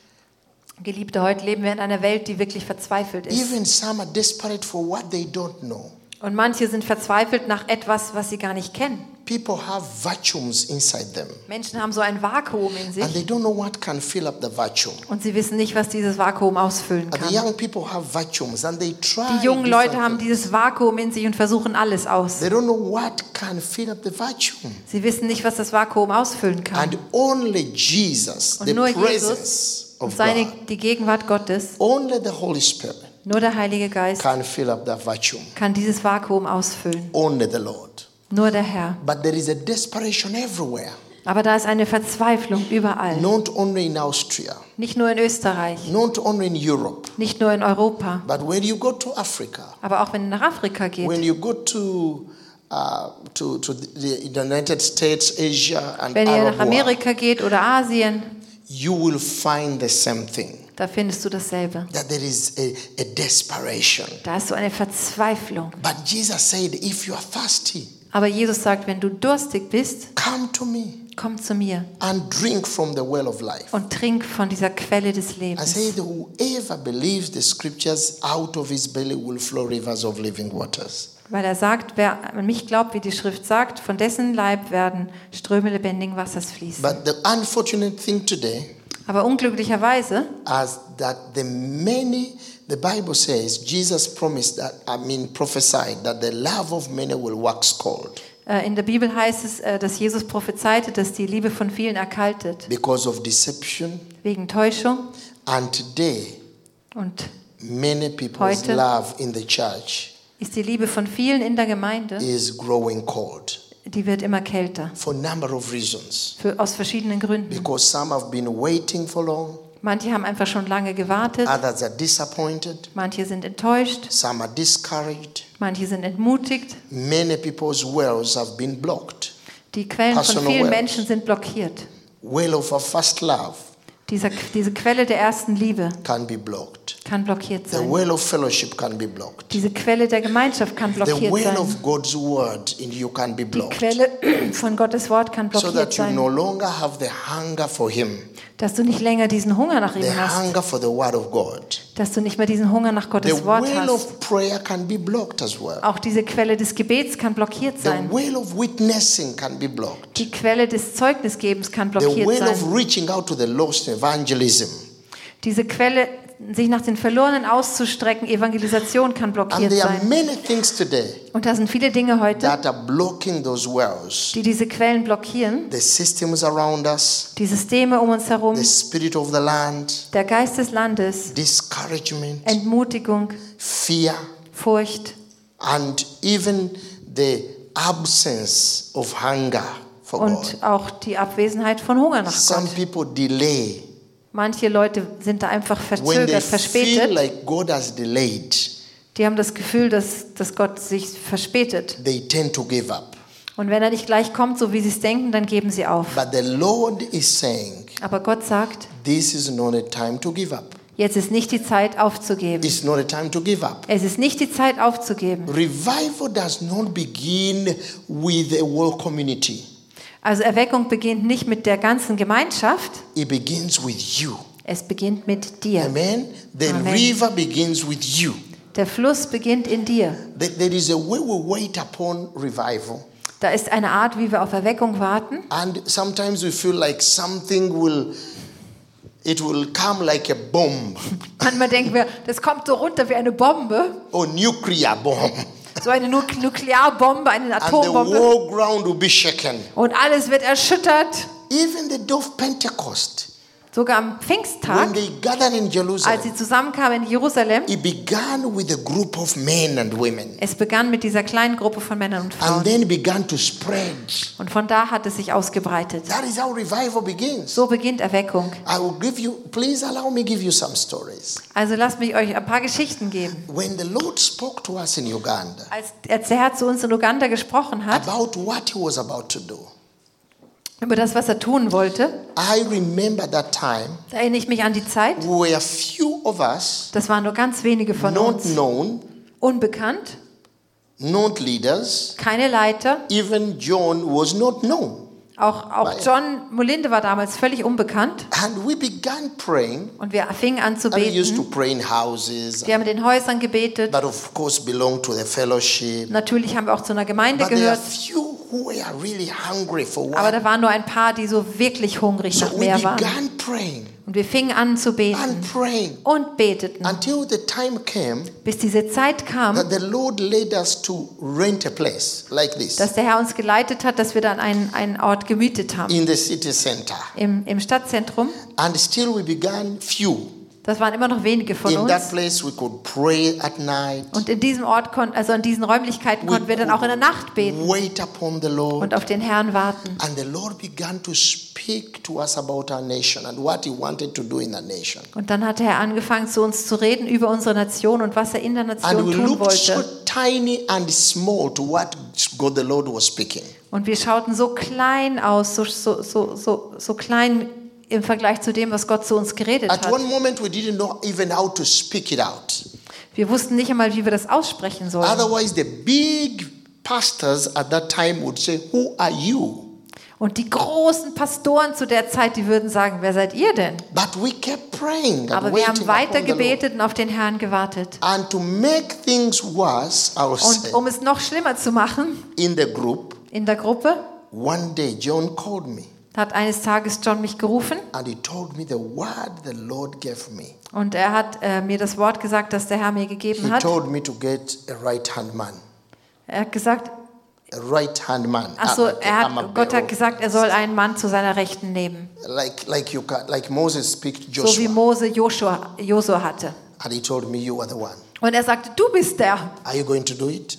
Geliebte, heute leben wir in einer Welt, die wirklich verzweifelt ist. Even some are desperate for what they don't know. Und manche sind verzweifelt nach etwas, was sie gar nicht kennen. People have vacuums inside them, Menschen haben so ein Vakuum in and sich they don't know what can fill up the vacuum. und sie wissen nicht, was dieses Vakuum ausfüllen And the kann. young people have vacuums, and they try. Die jungen Leute different haben things. dieses Vakuum in sich und versuchen alles aus. They don't know what can fill up the vacuum. Sie wissen nicht, was das Vakuum ausfüllen kann. And only Jesus, Und the nur presence Jesus, of seine, God, die Gegenwart Gottes, only the Holy Spirit nur der Heilige Geist can fill up that vacuum. kann dieses Vakuum ausfüllen. Only the Lord. Nur der Herr. But there is a desperation everywhere, Aber da ist eine Verzweiflung überall. not only in Austria, Nicht nur in Österreich, not only in Europe, nicht nur in Europa, but when you go to Africa, aber auch wenn du nach Afrika geht, when you go to uh, to to the United States, Asia, and wenn ihr Arab nach world, Amerika geht oder Asien, you will find the same thing. da findest du dasselbe. That there is a, a desperation. Da ist so eine Verzweiflung. But Jesus said, if you are thirsty, Aber Jesus sagt, wenn du durstig bist, come to me komm zu mir and drink from the well of life. und trink von dieser Quelle des I Lebens. said, whoever believes the scriptures, out of his belly will flow rivers of living waters. Weil er sagt, wer an mich glaubt, wie die Schrift sagt, von dessen Leib werden Ströme lebendigen Wassers fließen. But the unfortunate thing today Aber unglücklicherweise, is that the many, the Bible says, Jesus promised that, I mean, prophesied that the love of many will wax cold äh, in der Bibel heißt es, äh, dass Jesus prophezeite, dass die Liebe von vielen erkaltet, because of deception. wegen Täuschung. And today, Und many people's Heute love in the church ist die Liebe von vielen in der Gemeinde, is growing cold die wird immer kälter, for a number of reasons. für, aus verschiedenen Gründen. Because some have been waiting for long, Manche haben einfach schon lange gewartet, others are disappointed, manche sind enttäuscht, some are discouraged. manche sind entmutigt. Many people's wells have been blocked. Die Quellen von Personal vielen wells. Menschen sind blockiert. Well of our first love Dieser, diese Quelle der ersten Liebe can be blocked. kann blockiert The sein. well of fellowship can be blocked. Diese Quelle der Gemeinschaft kann The blockiert well sein. of God's word in you can be Die blocked. Quelle von Gottes Wort kann So blockiert that you sein. no longer have the hunger for Him, Dass du nicht länger diesen Hunger nach the ihm hast. hunger for the word of God. Dass du nicht mehr diesen Hunger nach The Gottes Wort well hast. of prayer can be blocked as well. Auch diese Quelle des Gebets kann blockiert The sein. well of witnessing can be blocked. Die Quelle des Zeugnisgebens kann The blockiert well of sein. reaching out to the lost, evangelism. Diese Quelle, sich nach den Verlorenen auszustrecken, Evangelisation kann And blockiert there are sein. many things today Und da sind viele Dinge heute, that are blocking those wells. die diese Quellen blockieren. The systems around us, Die Systeme um uns herum, the spirit of the land, der Geist des Landes, discouragement, Entmutigung, fear, Furcht and even the absence of hunger for God. und auch die Abwesenheit von Hunger nach Some Gott. people delay. Manche Leute sind da einfach When they verzögert, feel verspätet. like God has delayed, Die haben das Gefühl, dass, dass Gott sich verspätet. they tend to give up. Und wenn er nicht gleich kommt, so wie sie es denken, dann geben sie auf. But the Lord is saying, Aber Gott sagt, this is not a time to give up. Jetzt ist nicht die Zeit aufzugeben. It's not a time to give up. Es ist nicht die Zeit aufzugeben. Revival does not begin with the whole community. Also Erweckung beginnt nicht mit der ganzen Gemeinschaft. It begins with you. Es beginnt mit dir. Amen. The Amen. river begins with you. Der Fluss beginnt in dir. There there is a way we wait upon revival. Da ist eine Art, wie wir auf Erweckung warten. And sometimes we feel like something will, it will come like a bomb Manchmal denken wir, das kommt so runter wie eine Bombe. or nuclear bomb. So eine Nuk- Nuklearbombe, eine And the Atombombe. whole ground will be shaken. Und alles wird erschüttert. Even the day of Pentecost, Sogar am when Pfingsttag, they gathered in als Jerusalem, sie zusammenkamen in Jerusalem, it began with a group of men and women. es begann mit dieser kleinen Gruppe von Männern und And Frauen. then began to spread. Und von da hat es sich ausgebreitet. That is how revival begins. So beginnt Erweckung. I will give you, please allow me give you some stories. Also lasst mich euch ein paar Geschichten geben. When the Lord spoke to us in Uganda Als, als der Herr zu uns in Uganda gesprochen hat, about what he was about to do, über das, was er tun wollte, I remember that time. da erinnere ich mich an die Zeit. We were few of us, Das waren nur ganz wenige von not uns. known, Unbekannt, not leaders. keine Leiter. Even John was not known. Auch, auch John Molinde war damals völlig unbekannt. And we began praying. Und wir fingen an zu And we used to beten. pray in houses, Wir haben in den Häusern gebetet. but of course belong to the fellowship. Natürlich haben wir auch zu einer Gemeinde But there are gehört. few who were really hungry for Aber what. da waren nur ein paar, die so wirklich hungrig So nach we mehr waren. began praying Und wir fingen an zu beten and praying und beteten, until the time came bis diese Zeit kam, that the Lord led us to rent a place like this dass der Herr uns geleitet hat, dass wir dann einen, einen Ort gemietet haben. in the city center. Im, Im Stadtzentrum. And still we began few. Das waren immer noch wenige von In that uns. place we could pray at night, Und in diesem Ort, kon- also in diesen Räumlichkeiten, konnten wir dann auch in der Nacht beten wait upon the Lord. und auf den Herrn warten. And the Lord began to speak to us about our nation and what he wanted to do in the nation. Und dann hat der Herr angefangen, zu uns zu reden über unsere Nation und was er in der And Nation we tun looked so wollte. tiny and small to what God the Lord was speaking. Und wir schauten so klein aus, so, so, so, so, so klein im Vergleich zu dem, was Gott zu uns geredet At hat. one moment we didn't know even how to speak it out. Wir wussten nicht einmal, wie wir das aussprechen sollen. Otherwise the big pastors at that time would say, "Who are you?" Und die großen Pastoren zu der Zeit, die würden sagen, wer seid ihr denn? But we kept praying and Aber wir waiting haben weiter upon the Lord. gebetet und auf den Herrn gewartet. And to make things worse, I will Und say, um es noch schlimmer zu machen, in the group, in der Gruppe, one day John called me hat eines Tages John mich gerufen and he told me the word the Lord gave me. und er hat äh, mir das Wort gesagt, das der Herr mir gegeben He hat. told me to get a right-hand man. Er hat gesagt, A right-hand man. achso, I'm a- er I'm a hat, Gott bear. hat gesagt, er soll einen Mann zu seiner Rechten nehmen. Like, like, you can, like Moses speak So wie Joshua. Mose Joshua, Josua hatte. And he told me, you are the one. Und er sagte, du bist der. Are you going to do it?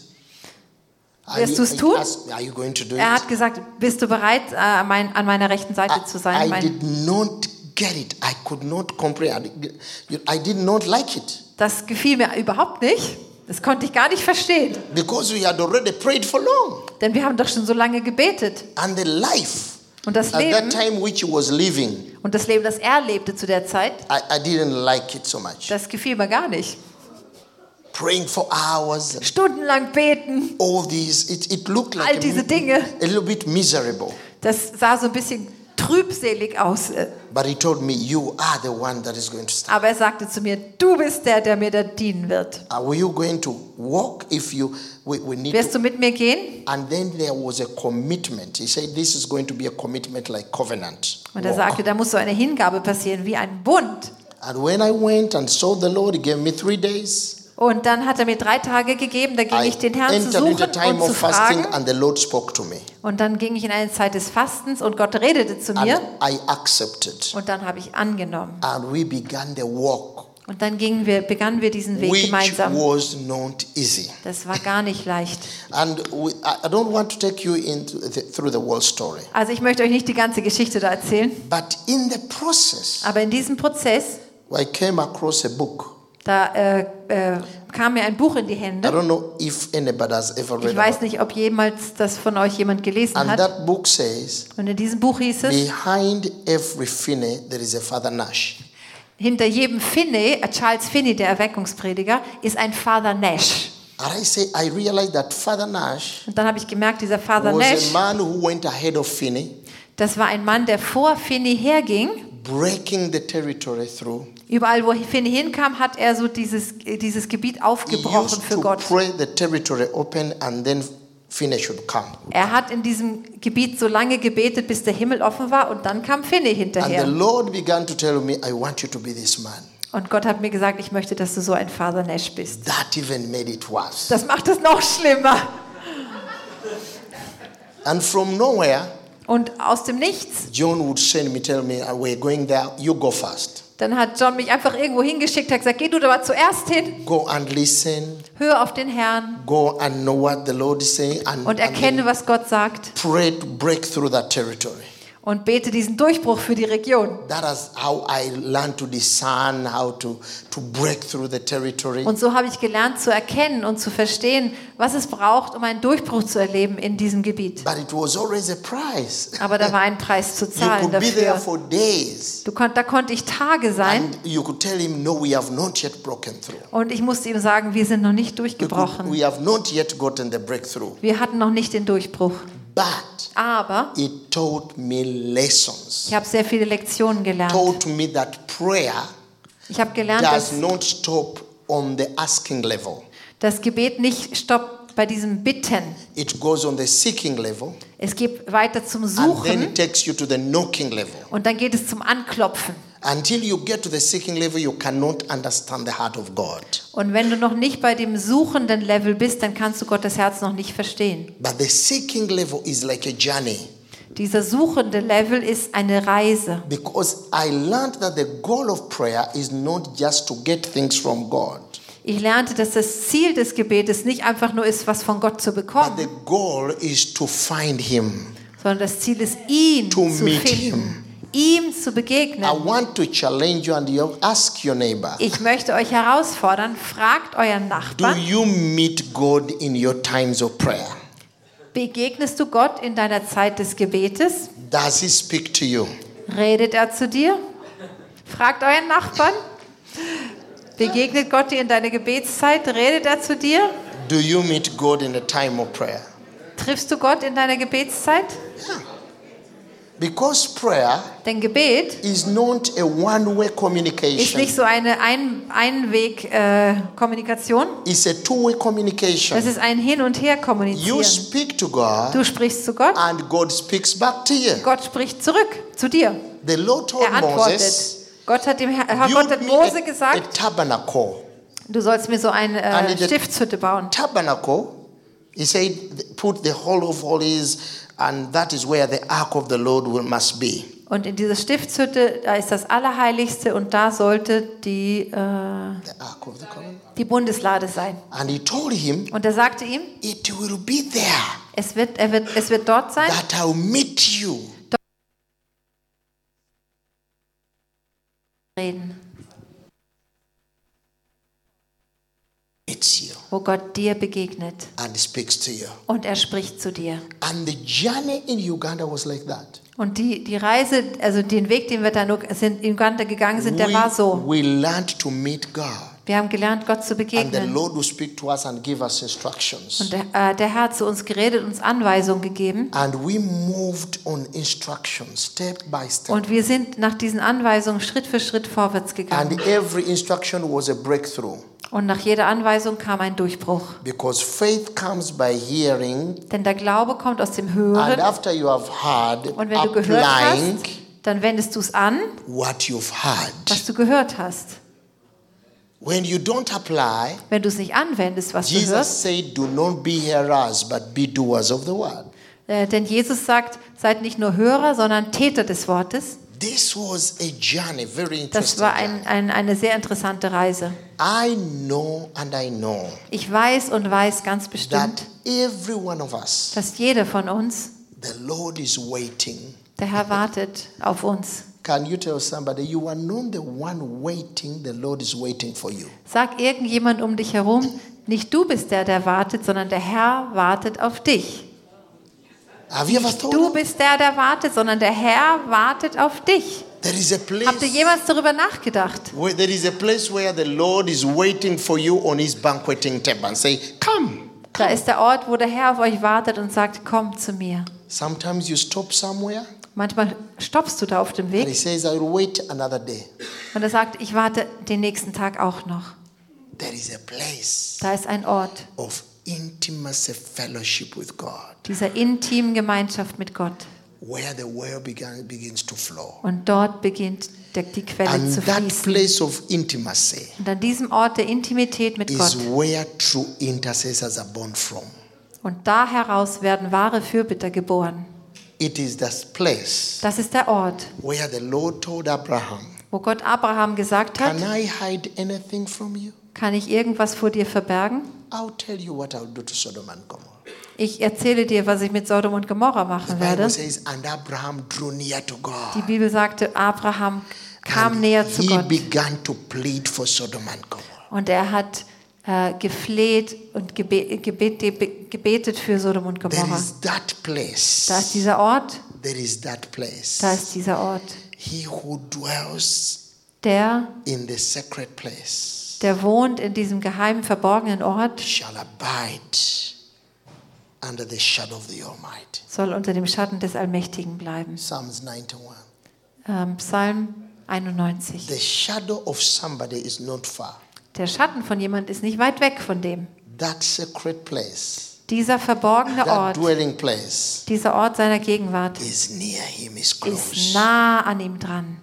Are Wirst you- du's he tun? asked me, Are you going to do Er it? hat gesagt, bist du bereit, äh, an mein- an meiner rechten Seite zu sein? I, I Mein, did not get it. I could not comprehend. I did not like it. das gefiel mir überhaupt nicht. Das konnte ich gar nicht verstehen. Because we had already prayed for long. Denn wir haben doch schon so lange gebetet. And the life Und das at that Leben, time which he was living, und das Leben, das er lebte zu der Zeit, I, I didn't like it so much. das gefiel mir gar nicht. Praying for hours, and Stundenlang beten, all these, it, it looked like all a, diese Dinge, a little bit miserable. das sah so ein bisschen trübselig aus. But he told me, you are the one that is going to start. Aber er sagte zu mir, du bist der, der mir da dienen wird. Are you going to walk if you, we, we need Wirst to. du mit mir gehen? And then there was a commitment. He said, this is going to be a commitment like covenant. Und er walk. sagte, da muss so eine Hingabe passieren, wie ein Bund. And when I went and saw the Lord, he gave me three days. Und dann hat er mir drei Tage gegeben, da ging I ich den Herrn zu entered into a suchen time und zu of fasting fragen. and the Lord spoke to me. Und dann ging ich in eine Zeit des Fastens und Gott redete zu And mir. I accepted. Und dann habe ich angenommen. And we began the walk, Und dann gingen wir, begannen wir diesen Weg which gemeinsam. was not easy. Das war gar nicht leicht. And we, I I don't want to take you into the, through the whole story. Also ich möchte euch nicht die ganze Geschichte da erzählen. But in the process, Aber in diesem Prozess, I came across a book. da äh, äh, kam mir ein Buch in die I Hände. don't know if anybody has ever read Ich weiß about it. nicht, ob jemals das von euch jemand gelesen And hat. that book says, Und in diesem Buch hieß es, behind every finne there is a Father Nash. hinter jedem Finney, äh, Charles Finney, der Erweckungsprediger, ist ein Father Nash. And I say, I realized that Father Nash Und dann habe ich gemerkt, dieser Father was Nash, a man who went ahead of Finney, das war ein Mann, der vor Finney herging. breaking the territory through. Überall, wo Finney hinkam, hat er so dieses, dieses Gebiet He aufgebrochen used für to Gott. pray the territory open and then Finney should come. Er hat in diesem Gebiet so lange gebetet, bis der Himmel offen war, und dann kam Finney And the hinterher. Lord began to tell me, I want you to be this man. Und Gott hat mir gesagt, ich möchte, dass du so ein Father Nash bist. That even made it worse. Das macht es noch schlimmer. And from nowhere, Und aus dem Nichts, John would send me, tell me, we're going there, you go first. dann hat John mich einfach irgendwo hingeschickt, hat gesagt, geh du da mal zuerst hin, Go and listen, hör auf den Herrn go and know what the Lord is saying, and, und and erkenne, then was Gott sagt, pray to break through that territory. und bete diesen Durchbruch für die Region. That is how I learned to discern how to, to break through the territory. Und so habe ich gelernt zu erkennen und zu verstehen, was es braucht, um einen Durchbruch zu erleben in diesem Gebiet. But it was always a price. Aber da war ein Preis zu You zahlen could be there dafür. for days. Du konnt, da konnte ich Tage sein And you could tell him, no, we have not yet broken through. und ich musste ihm sagen, wir sind noch nicht We, could, durchgebrochen. we have not yet gotten the breakthrough. Wir hatten noch nicht den Durchbruch. But Aber it taught me lessons. ich habe sehr viele Lektionen gelernt. Taught me that prayer Ich habe gelernt, does dass not stop on the asking level. das Gebet nicht stoppt bei diesem Bitten. It goes on the seeking level, Es geht weiter zum and then Suchen it takes you to the knocking level. und dann geht es zum Anklopfen. Until you get to the seeking level, you cannot understand the heart of God. Und wenn du noch nicht bei dem suchenden Level bist, dann kannst du Gottes Herz noch nicht verstehen. But the seeking level is like a journey, Dieser suchende Level ist eine Reise. because I learned that the goal of prayer is not just to get things from God, Ich lernte, dass das Ziel des Gebetes nicht einfach nur ist, was von Gott zu but bekommen, the goal is to find Him, sondern das Ziel ist, ihn to zu meet finden, Him. ihm zu I begegnen. want to challenge you and you ask your neighbor, Ich möchte euch herausfordern, fragt euren do Nachbarn, you meet God in your times of prayer? begegnest du Gott in deiner Zeit des Gebetes? Does He speak to you? Redet er zu dir? Fragt euren Nachbarn. Begegnet Gott dir in deiner Gebetszeit? Redet er zu dir? Do you meet God in a time of prayer? Triffst du Gott in deiner Gebetszeit? Because prayer Denn Gebet is not a one-way ist communication. nicht so eine Ein Einweg-Kommunikation. It's a two-way communication. Das ist ein Hin- und You Her-Kommunizieren. speak to God Du sprichst zu Gott, and God speaks back to you. Gott spricht zurück zu dir. The Lord told Er antwortet. Moses, Ggott hat, dem, Herr- Gott build hat me Mose a, a gesagt, tabernacle. du sollst mir so eine And äh, it- Stiftshütte bauen. Tabernacle, he said, put the Holy of Holies, and that is where the ark of the Lord will, must be. Und in dieser Stiftshütte, da ist das Allerheiligste und da sollte die, äh, The ark of the covenant. die Bundeslade sein. And he told him, Und er sagte ihm, it will be there es wird, er wird, es wird dort sein, that I'll meet you. reden, Meets you wo Gott dir begegnet and speaks to you. und er spricht zu dir. And the journey in Uganda was like that. Und die, die Reise, also den Weg, den wir da nur sind, in Uganda gegangen sind, der war so. We, we learned to meet God. Wir haben gelernt, Gott zu And the begegnen. Lord will speak to us and give us instructions. Und der, äh, der Herr hat zu uns geredet, uns Anweisungen gegeben. And we moved on instructions, step by step. Und wir sind nach diesen Anweisungen Schritt für Schritt vorwärts gegangen. And every instruction was a breakthrough. Und nach jeder Anweisung kam ein Durchbruch. Because faith comes by hearing, Denn der Glaube kommt aus dem and Hören. after you have heard, Und wenn du gehört applying hast, dann wendest du es an, what you've heard. was du gehört hast. When you don't apply, Wenn du es nicht anwendest, was du Jesus hörst. said, do not be hearers, but be doers of the word. Äh, denn Jesus sagt, seid nicht nur Hörer, sondern Täter des Wortes. This was a journey, very Das interesting. war journey. ein, ein, eine sehr interessante Reise. I know and I know Ich weiß und weiß ganz that bestimmt, every one of us, dass jeder von uns, the Lord is waiting. der Herr wartet auf uns. Can you tell somebody you are not the one waiting, the Lord is waiting for you? Sag irgendjemand um dich herum, nicht du bist der, der wartet, sondern der Herr wartet auf dich. Have you ever thought Du of? bist der, der wartet, sondern der Herr wartet auf dich. There is a place. Habt ihr jemals darüber nachgedacht? Where there is a place where the Lord is waiting for you on his banqueting table and say, come. Da ist der Ort, wo der Herr auf euch wartet und sagt, komm zu mir. Sometimes you stop somewhere Manchmal stoppst du da auf dem and he Weg says, I will wait another day. und er sagt, ich warte den nächsten Tag auch noch. There is a place Da ist ein Ort of intimacy fellowship with God dieser intimen Gemeinschaft mit Gott. where the well began, begins to flow. Und dort beginnt der, die Quelle And zu that fließen. place of intimacy Und an diesem Ort der Intimität mit is Gott. where true intercessors are born from. Und da heraus werden wahre Fürbitter geboren. It is that place Das ist der Ort, where the Lord told Abraham, wo Gott Abraham gesagt hat, can I hide anything from you? kann ich irgendwas vor dir verbergen? I'll tell you what I'll do to Sodom and Gomorrah. Ich erzähle dir, was ich mit Sodom und Gomorra The machen Bible werde. says, and Abraham drew near to Die God. Bibel sagte, Abraham kam And näher zu he Gott. began to plead for Sodom and Gomorrah. Und er hat äh, gefleht und gebe gebet gebetet für Sodom und There Gomorra. is that place. Da ist dieser Ort, There is that place. da ist dieser Ort. He who dwells Der, in the sacred place der wohnt in diesem geheimen, verborgenen Ort, shall abide under the shadow of the Almighty. soll unter dem Schatten des Allmächtigen bleiben. Psalms ninety-one. Ähm, Psalm einundneunzig. The shadow of somebody is not far. Der Schatten von jemand ist nicht weit weg von dem. That sacred place, Dieser verborgene that Ort, dwelling place dieser Ort seiner Gegenwart is near him, is ist close. nah an ihm dran.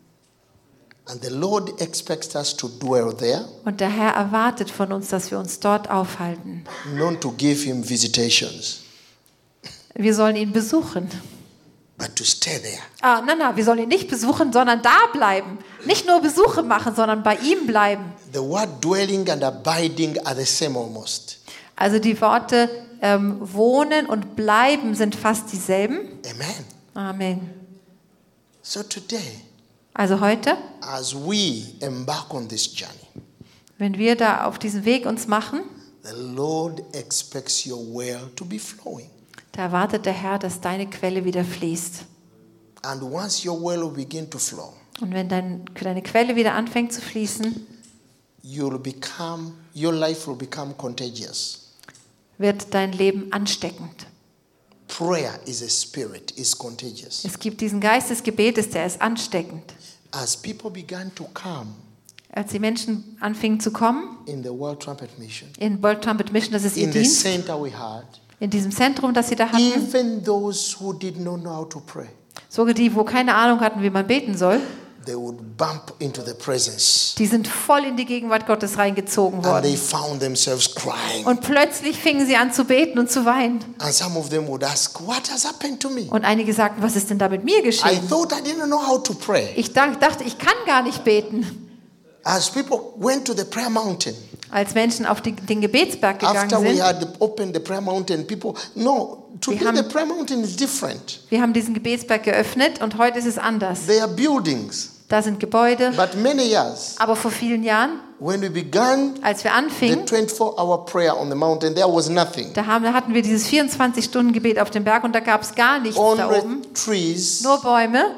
And the Lord expects us to dwell there, Und der Herr erwartet von uns, dass wir uns dort aufhalten. not to give him visitations, Wir sollen ihn besuchen. but to stay there. Ah, nein, nein, wir sollen ihn nicht besuchen, sondern da bleiben. Nicht nur Besuche machen, sondern bei ihm bleiben. The word dwelling and abiding are the same almost. Also die Worte ähm, wohnen und bleiben sind fast dieselben. Amen. Amen. So today, Also heute, as we embark on this journey, wenn wir da auf diesen Weg uns machen, the Lord expects your well to be flowing. da erwartet der Herr, dass deine Quelle wieder fließt. And once your well will begin to flow, Und wenn dein, deine Quelle wieder anfängt zu fließen, you'll become, your life will become contagious. wird dein Leben ansteckend. Prayer is a spirit, is contagious. Es gibt diesen Geist des Gebetes, der ist ansteckend. As people began to come Als die Menschen anfingen zu kommen, in the World Trumpet Mission, in World Trumpet Mission, das ist ihr in the Dienst, center we had, in diesem Zentrum, das sie da hatten, even those who did not know how to pray, sogar die, wo keine Ahnung hatten, wie man beten soll, they would bump into the presence. die sind voll in die Gegenwart Gottes reingezogen And they worden. found themselves crying. Und plötzlich fingen sie an zu beten und zu weinen. And some of them would ask, what has happened to me? Und einige sagten, was ist denn da mit mir I geschehen? thought I didn't know how to pray. Ich dach- dachte, ich kann gar nicht beten. As people went to the prayer mountain, Als Menschen auf die, den Gebetsberg after gegangen we sind, had opened the prayer mountain, people, no, today haben- the prayer mountain is different. wir haben diesen Gebetsberg geöffnet und heute ist es anders. They are buildings. Da sind Gebäude, But many years, aber vor vielen Jahren, when we began als wir the anfingen, twenty-four hour prayer on the mountain, there was nothing. da, haben, da hatten wir dieses vierundzwanzig-Stunden-Gebet auf dem Berg und da gab es gar nichts da oben. Only trees, Nur Bäume,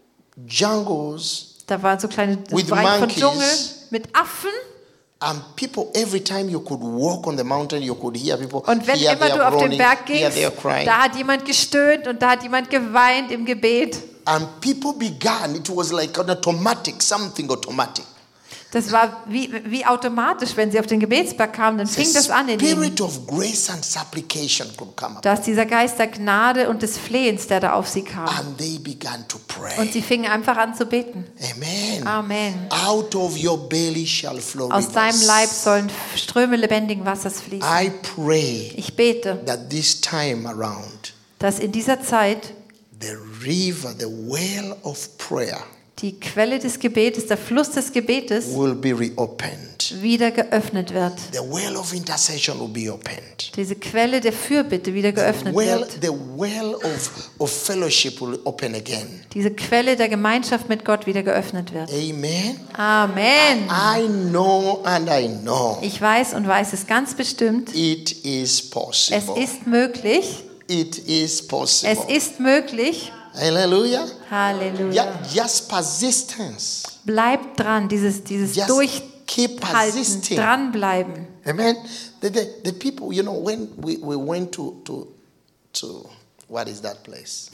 jungles, da waren so kleine With Bereiche von monkeys. Dschungel mit Affen. and people, every time you could walk on the mountain, you could hear people Und wenn here immer they du are auf den groaning, Berg here gingst, they are crying. da hat jemand gestöhnt und da hat jemand geweint im Gebet. And people began, it was like an automatic, something automatic. Das war wie, wie automatisch, wenn sie auf den Gebetsberg kamen, dann The fing das an in ihnen. spirit of grace and supplication could come up. Da ist dieser Geist der Gnade und des Flehens, der da auf sie kam. And they began to Und pray. sie fingen einfach an zu beten. Amen. Amen. Out of your belly shall flow Aus deinem rivers. Leib sollen Ströme lebendigen Wassers fließen. I pray Ich bete, that this time around, dass in dieser Zeit the river, the well of prayer die Quelle des Gebetes, der Fluss des Gebetes will be reopened. wieder geöffnet wird. The well of intercession will be opened. Diese Quelle der Fürbitte wieder geöffnet Well, wird. the well of, of fellowship will open again. Diese Quelle der Gemeinschaft mit Gott wieder geöffnet wird. Amen. Amen. I know and I know Ich weiß und weiß es ganz bestimmt. it is Es possible. ist möglich. it is possible. Es ist möglich. Hallelujah. Halleluja. Yeah, just persistence. Bleibt dran, dieses, dieses Just keep Durchhalten, persisting. dranbleiben. Amen. The, the, the people, you know, when we, we went to, to, to, what is that place?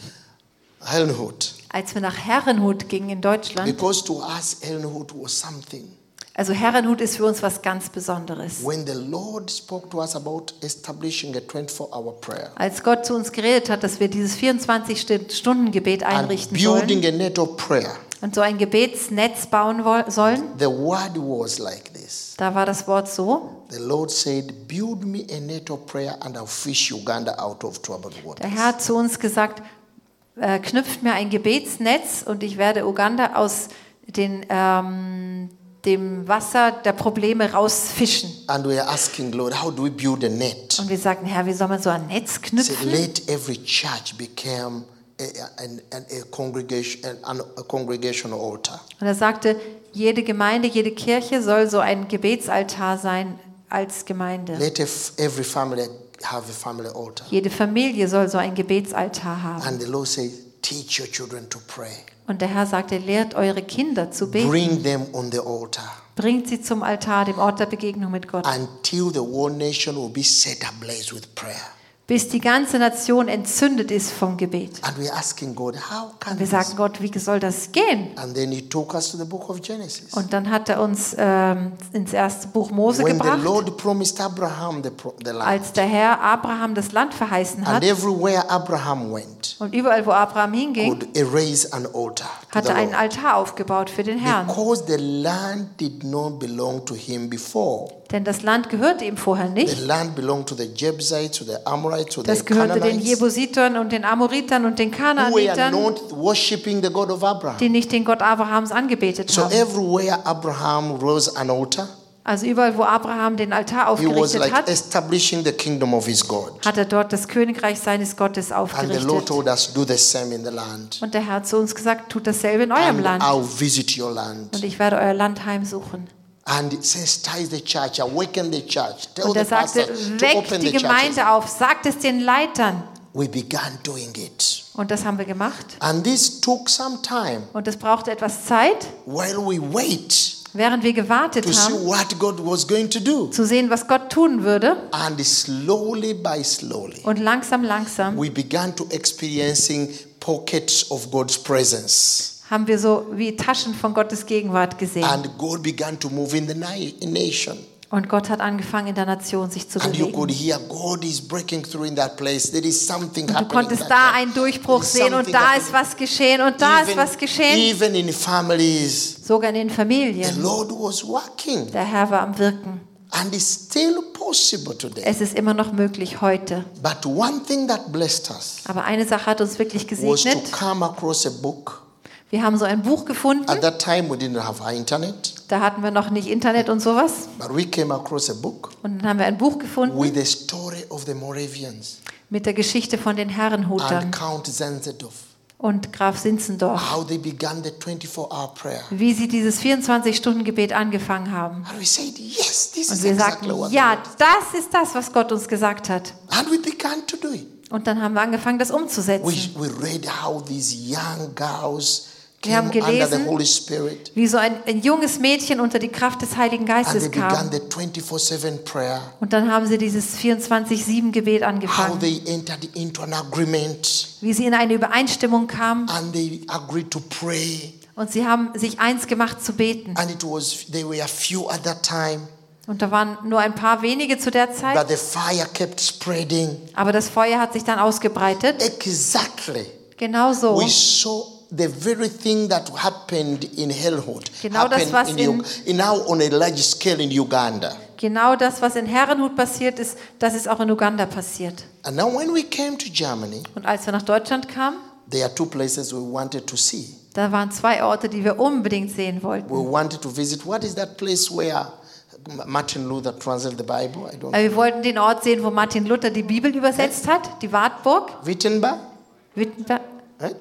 Herrnhut. Als wir nach Herrnhut gingen in Deutschland, Because to us, Herrnhut was something. also Herrnhut ist für uns was ganz Besonderes. When the Lord spoke to us about establishing a twenty-four hour prayer Als Gott zu uns geredet hat, dass wir dieses vierundzwanzig-Stunden-Gebet and einrichten building sollen a net of prayer, und so ein Gebetsnetz bauen woll- sollen, the word was like this. da war das Wort so: The Lord said, build me a net of prayer and I'll fish Uganda out of troubled Der waters. Herr hat zu uns gesagt, äh, knüpft mir ein Gebetsnetz und ich werde Uganda aus den, ähm, dem Wasser der Probleme rausfischen. And we are asking, Lord, how do we build a net? Und wir sagten, Herr, wie soll man so ein Netz He said, knüpfen? let every church become a, a, a, a congregation, an, a congregational altar. Und er sagte, jede Gemeinde, jede Kirche soll so ein Gebetsaltar sein als Gemeinde. Let ev- every family have a family altar. Jede Familie soll so ein Gebetsaltar haben. And the Lord says, teach your children to pray. Und der Herr sagte, lehrt eure Kinder zu beten. Bring them on the altar Bringt sie zum Altar, dem Ort der Begegnung mit Gott. until the whole nation will be set ablaze with prayer. Bis die ganze Nation entzündet ist vom Gebet. And we're asking God, how can Und wir this? sagen, Gott, wie soll das gehen? And then he took us to the book of Genesis. Und dann hat er uns ähm, ins erste Buch Mose When the gebracht, Lord promised Abraham the, pro- the land. als der Herr Abraham das Land verheißen And hat. everywhere Abraham went, Und überall, wo Abraham hinging, would erase an altar to hat the er einen Lord. Altar aufgebaut für den Herrn. Because the land did not belong to him before. Denn das Land gehörte ihm vorher The nicht. land belonged to the Jebusites, to the Amorites, to the Das gehörte den Canaanites, Jebusitern und den Amoritern und den who were Kanaanitern, not worshipping the God of Abraham. die nicht den Gott Abrahams angebetet So haben. everywhere Abraham rose an altar, Also überall, wo Abraham den Altar he was aufgerichtet like hat, establishing the kingdom of his God. hat er dort das Königreich seines Gottes And the Lord aufgerichtet. told us, do the same in the land. Und der Herr hat zu uns gesagt, tut dasselbe in eurem And Land. I'll visit your land. Und ich werde euer Land heimsuchen. And it sensitize the church, awaken the church, tell Und the er sagte, pastor to weckt open die the churches. Gemeinde auf, sagt es den Leitern. We began doing it. Und das haben wir gemacht. And this took some time Und es brauchte etwas Zeit, while we wait während wir gewartet to see haben, what God was going to do. zu sehen, was Gott tun würde. And slowly by slowly, Und langsam, langsam we began to experiencing pockets of God's presence. haben wir so wie Taschen von Gottes Gegenwart gesehen. And God began to move in the na- nation. Und Gott hat angefangen, in der Nation sich zu And you could bewegen. hear God is breaking through in that place. There is something Und du happening. in konntest that da place. einen Durchbruch There is sehen und something da happening. ist was geschehen und da ist Even- was geschehen. Even in families, Sogar in den the Familien. Lord was working. Der Herr war am Wirken. And it's still possible today. Es ist immer noch möglich heute. But one thing that blessed us Aber eine Sache hat uns wirklich was to gesegnet. come across a book. Wir haben so ein Buch gefunden. At that time, we didn't have internet, Da hatten wir noch nicht Internet und sowas. but we came across a book Und dann haben wir ein Buch gefunden with the story of the Moravians mit der Geschichte von den Herrenhutern and Count Zenzdorf, und Graf Sinzendorf. how they began the twenty-four hour prayer. Wie sie dieses vierundzwanzig-Stunden-Gebet angefangen haben. And we said, yes, this Und is wir exactly sagten, what ja, God- das ist das, was Gott uns gesagt hat. And we began to do it. Und dann haben wir angefangen, das We, umzusetzen. we read how these young girls Wir haben came under the gelesen, Holy Spirit Wie so ein, ein junges Mädchen unter die Kraft des Heiligen and they Geistes began kam. the twenty-four seven prayer, Und dann haben sie dieses vierundzwanzig sieben Gebet how angefangen. they entered into an agreement Wie sie in eine Übereinstimmung kamen. and they agreed to pray. Und sie haben sich eins gemacht zu beten. And it was, they were few at that time, Und da waren nur ein paar wenige zu der but Zeit. the fire kept spreading. Aber das Feuer hat sich dann ausgebreitet. Exactly. Genau so. We saw the very thing that happened in Hellhood Genau das, happened was in, in- Ug- in now on a large scale in Uganda. Genau das, was in Herrenhut passiert ist, das ist auch in Uganda passiert. And now when we came to Germany, Und als wir nach Deutschland kamen, there are two places we wanted to see. da waren zwei Orte, die wir unbedingt sehen wollten. We wanted to visit. What is that place where Martin Luther translated the Bible? I don't Äh, Wir wollten den Ort sehen, wo Martin Luther die Bibel übersetzt hat, die Wartburg. Wittenberg? Wittenberg, Right?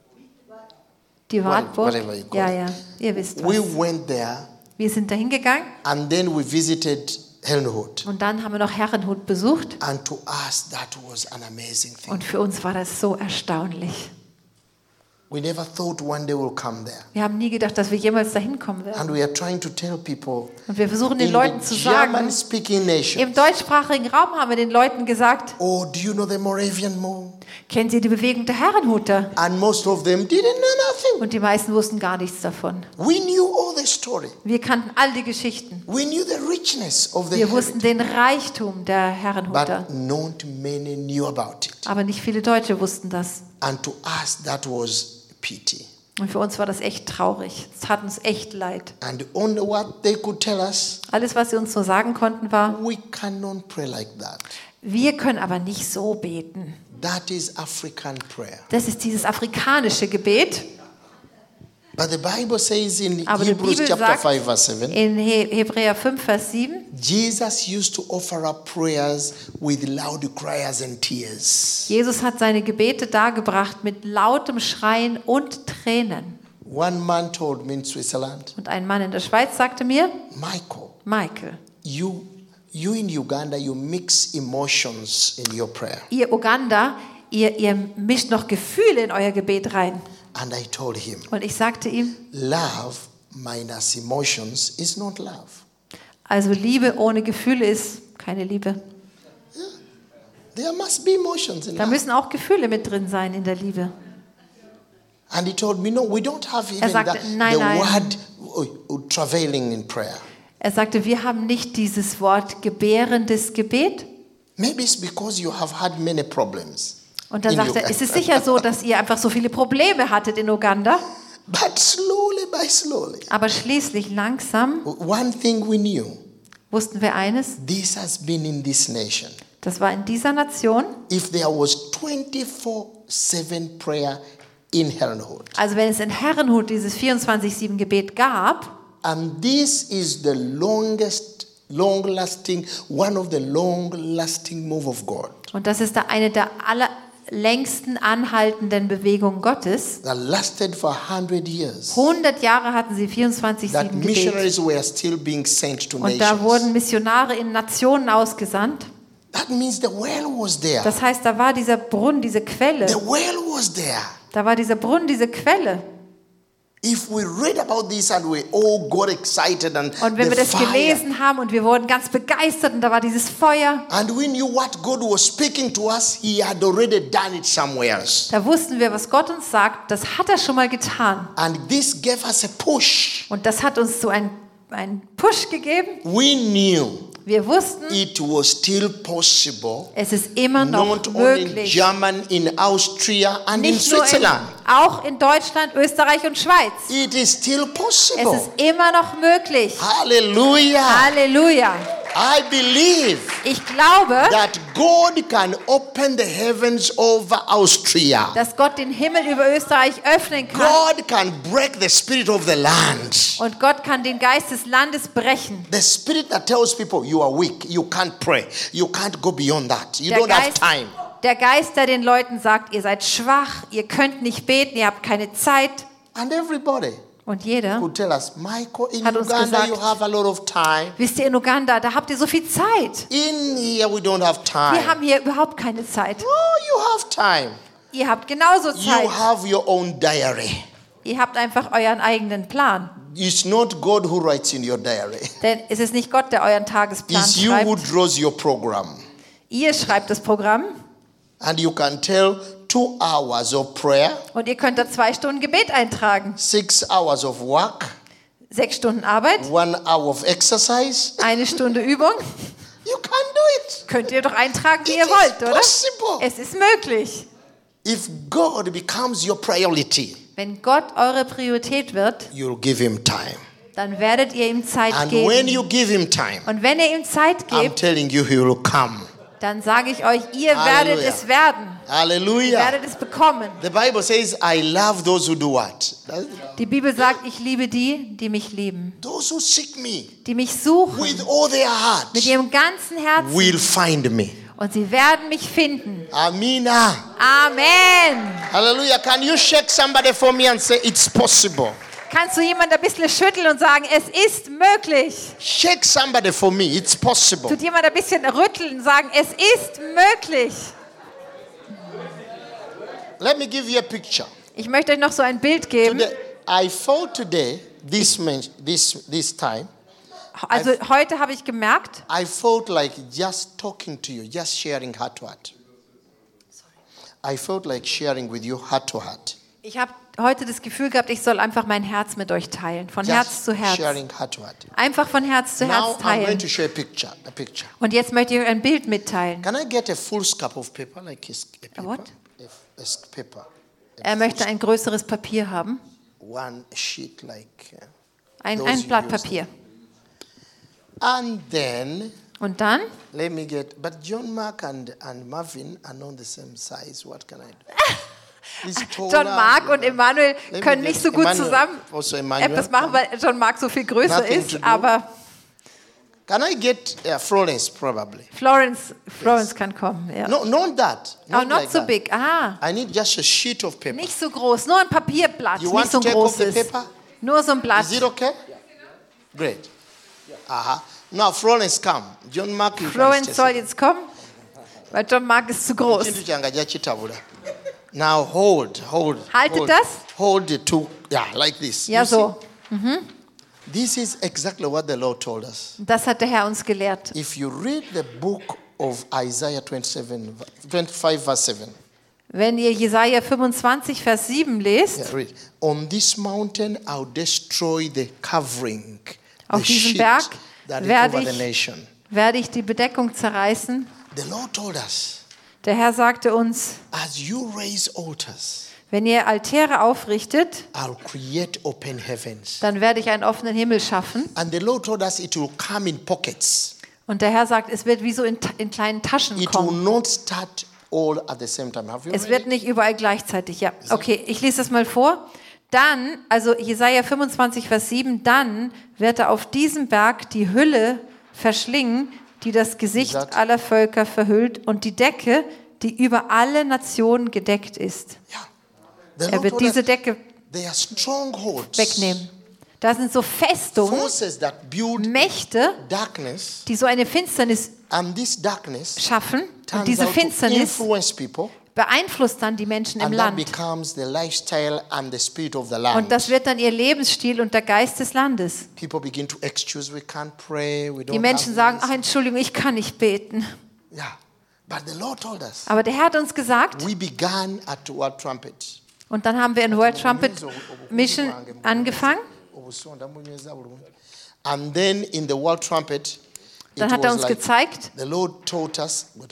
die Wartburg. whatever you call Ja, it. ja, ihr wisst We was. went there Wir sind da hingegangen and then we visited Herrenhut. Und dann haben wir noch Herrenhut besucht. And to us, that was an amazing thing. Und für uns war das so erstaunlich. We never thought one day we'll come there. Wir haben nie gedacht, dass wir jemals dahin kommen werden. And we are trying to tell people Und wir versuchen den in Leuten the zu sagen, German-speaking nation, im deutschsprachigen Raum haben wir den Leuten gesagt, oh, do you know the Moravian Move? kennt ihr die Bewegung der Herrenhuter? And most of them didn't know nothing. Und die meisten wussten gar nichts davon. We knew all the story. Wir kannten all die Geschichten. We knew the richness of the Wir wussten heritage. den Reichtum der Herrenhuter. But not many knew about it. Aber nicht viele Deutsche wussten das. And to us, that was pity. Und für uns war das echt traurig. Es tat uns echt leid. And only what they could tell us, Alles, was sie uns nur sagen konnten, war, we cannot pray like that. wir können aber nicht so beten. That is African prayer. Das ist dieses afrikanische Gebet. But the Bible says in Aber die Hebrews Bibel chapter sagt five, verse seven, in He- Hebräer fünf, Vers sieben, Jesus used to offer up prayers with loud cries and tears. Jesus hat seine Gebete dargebracht mit lautem Schreien und Tränen. One man told me in Switzerland, Und ein Mann in der Schweiz sagte mir, Michael, Michael, you, you in Uganda, you mix emotions in your prayer. ihr Uganda, ihr, ihr mischt noch Gefühle in euer Gebet rein. And I told him, Und ich sagte ihm, love minus emotions is not love. also Liebe ohne Gefühle ist keine Liebe. There must be emotions in Da love. müssen auch Gefühle mit drin sein in der Liebe. And he told me, no, we don't have even Er sagte, the, nein, the nein. word uh, uh, travailing in prayer. Er sagte, wir haben nicht dieses Wort gebärendes Gebet. Maybe it's because you have had many problems. Und dann in sagte er, Uganda. ist es sicher so, dass ihr einfach so viele Probleme hattet in Uganda? But slowly by slowly, Aber schließlich langsam one thing we knew, wussten wir eines, this has been in this nation. das war in dieser Nation, If there was twenty-four seven prayer in Herrenhut, also wenn es in Herrenhut dieses vierundzwanzig sieben Gebet gab, and this is the longest, long-lasting, one of the long-lasting move of God und das ist da eine der allerlängsten anhaltenden Bewegungen Gottes, that lasted for one hundred years. hundert Jahre hatten sie vierundzwanzig That sieben Gebet. missionaries were still being sent to Und da wurden nations. Missionare in Nationen ausgesandt. That means the well was there. Das heißt, da war dieser Brunnen, diese Quelle. The well was there. Da war dieser Brunnen, diese Quelle. If we read about this and we all got excited and Und wenn the wir das fire, gelesen haben und wir wurden ganz begeistert und da war dieses Feuer, and we knew what God was speaking to us, He had already done it somewhere else. da wussten wir, was Gott uns sagt, das hat er schon mal getan. And this gave us a push. Und das hat uns so einen, einen Push gegeben. We knew Wir wussten, it was still possible, es ist immer noch not only in möglich. Germany, in Austria and in Nicht nur in, Switzerland. auch in Deutschland, Österreich und Schweiz. It is still Es possible. ist immer noch möglich. Hallelujah. Halleluja. I believe Ich glaube, that God can open the heavens over Austria. dass Gott den Himmel über Österreich öffnen kann. God can break the spirit of the land. Und Gott kann den Geist des Landes brechen. The spirit that tells people you are weak, you can't pray, you can't go beyond that, you Der don't have Geist, time. der Geist, der den Leuten sagt, ihr seid schwach, ihr könnt nicht beten, ihr habt keine Zeit. And everybody Und jeder, would tell us, Michael, in Hat uns Uganda gesagt, you have a lot of time. wisst ihr, in Uganda, da habt ihr so viel Zeit. In here we don't have Wir time. haben hier überhaupt keine Zeit. Oh, you have time. Ihr habt genauso You Zeit. have your own diary. Ihr habt einfach euren eigenen Plan. It's not God who writes in your diary. Denn es ist nicht Gott, der euren Tagesplan It's you who schreibt. draws your program. Ihr schreibt das Programm And you can tell two hours of prayer, und ihr könnt da zwei Stunden Gebet eintragen. six hours of work, Sechs Stunden Arbeit, one hour of exercise. eine Stunde Übung. You can do it. Könnt ihr doch eintragen, wie It ihr is wollt, oder? possible. Es ist möglich. If God becomes your priority, Wenn Gott eure Priorität wird, you'll give him time. dann werdet ihr ihm Zeit And when geben. you give him time, Und wenn ihr ihm Zeit I'm gebt, telling you, he will come. dann sage ich euch, ihr werdet Halleluja. es werden. Ihr Hallelujah. werdet es bekommen. The Bible says, I love those who do what? That's- Die Bibel sagt, ich liebe die, die mich lieben. Those who seek me Die mich suchen with all their heart mit ihrem ganzen Herzen. will find me. Und sie werden mich finden. Amina. Amen. Hallelujah. Can you shake somebody for me and say, it's possible? Kannst du jemanden ein bisschen schütteln und sagen, es ist möglich? Shake somebody for me. It's possible. Tut jemand ein bisschen rütteln und sagen, es ist möglich? Let me give you a picture. Ich möchte euch noch so ein Bild geben. Today, I thought today, this, man, this, this time, Also heute habe ich gemerkt, I felt like just talking to you, just sharing heart to heart. I felt like sharing with you heart to heart. ich habe heute das Gefühl gehabt, ich soll einfach mein Herz mit euch teilen, von Just Herz zu Herz. sharing heart to heart. Einfach von Herz zu Now Herz I'm going teilen. to show a picture. A picture. Und jetzt möchte ich euch ein Bild mitteilen. Can I get a full scrap of paper, like a, a paper? what? A, a s- paper. A Er möchte ein größeres Papier haben, One sheet, like. Uh, ein, Those ein you Blatt use. Papier. and then Und dann, let me get. But John Mark and and Marvin are not the same size. What can I do? He's taller, John Mark you und know. Emanuel Let me können get nicht so gut Emmanuel, zusammen Also Emmanuel. etwas machen, weil John Mark so viel größer Nothing ist. to do. Aber Can I get uh, Florence probably? Florence, Florence kann kommen. Ja. No, not that. Oh, Not not like so that. big. Ah, I need just a sheet of paper. nicht so groß, nur ein Papierblatt, You want nicht so to ein take off the großes. paper? Nur so ein Blatt. Is it okay? Great. Uh-huh. Now Florence, come. John Mark, you Florence can soll stay. jetzt kommen, weil John Mark ist zu groß. Ekintu kyange ajja kitabula. Now hold, hold. Haltet hold, das? Hold the two, yeah, like this. Ja, You see? so. This is exactly what the Lord told us. Das hat der Herr uns gelehrt. If you read the book of Isaiah twenty-seven, twenty-five, verse seven, Wenn ihr Jesaja fünfundzwanzig, Vers sieben lest, yeah, read. On this mountain I'll destroy the covering, Auf the diesem sheet Berg that is werde over the ich- nation. werde ich die Bedeckung zerreißen. The Lord told us, Der Herr sagte uns, as you raise altars, wenn ihr Altäre aufrichtet, I'll create open heavens. dann werde ich einen offenen Himmel schaffen. And the Lord told us it will come in pockets. Und der Herr sagt, es wird wie so in, in kleinen Taschen It will kommen. not start all at the same time. Have you Es read wird it? nicht überall gleichzeitig. Ja, okay, ich lese das mal vor. Dann, also Jesaja fünfundzwanzig, Vers sieben, dann wird er auf diesem Berg die Hülle verschlingen, die das Gesicht Gesagt. aller Völker verhüllt und die Decke, die über alle Nationen gedeckt ist. Yeah. The Er Lord wird told diese us Decke they are strongholds. wegnehmen. Da sind so Festungen, Forces that build Mächte, darkness, die so eine Finsternis and this darkness schaffen. Und turns diese out to Finsternis influence people, beeinflusst dann die Menschen im and that Land. becomes the lifestyle and the spirit of the Und land. das wird dann ihr Lebensstil und der Geist des Landes. People begin to excuse, we can't pray, we don't Die Menschen have sagen, this. ach Entschuldigung, ich kann nicht beten. Yeah. But the Lord told us, Aber der Herr hat uns gesagt, we began at World Trumpet. und dann haben wir in World Trumpet Mission angefangen. And then in the World Trumpet, it Dann hat er was uns like gezeigt, the Lord taught us we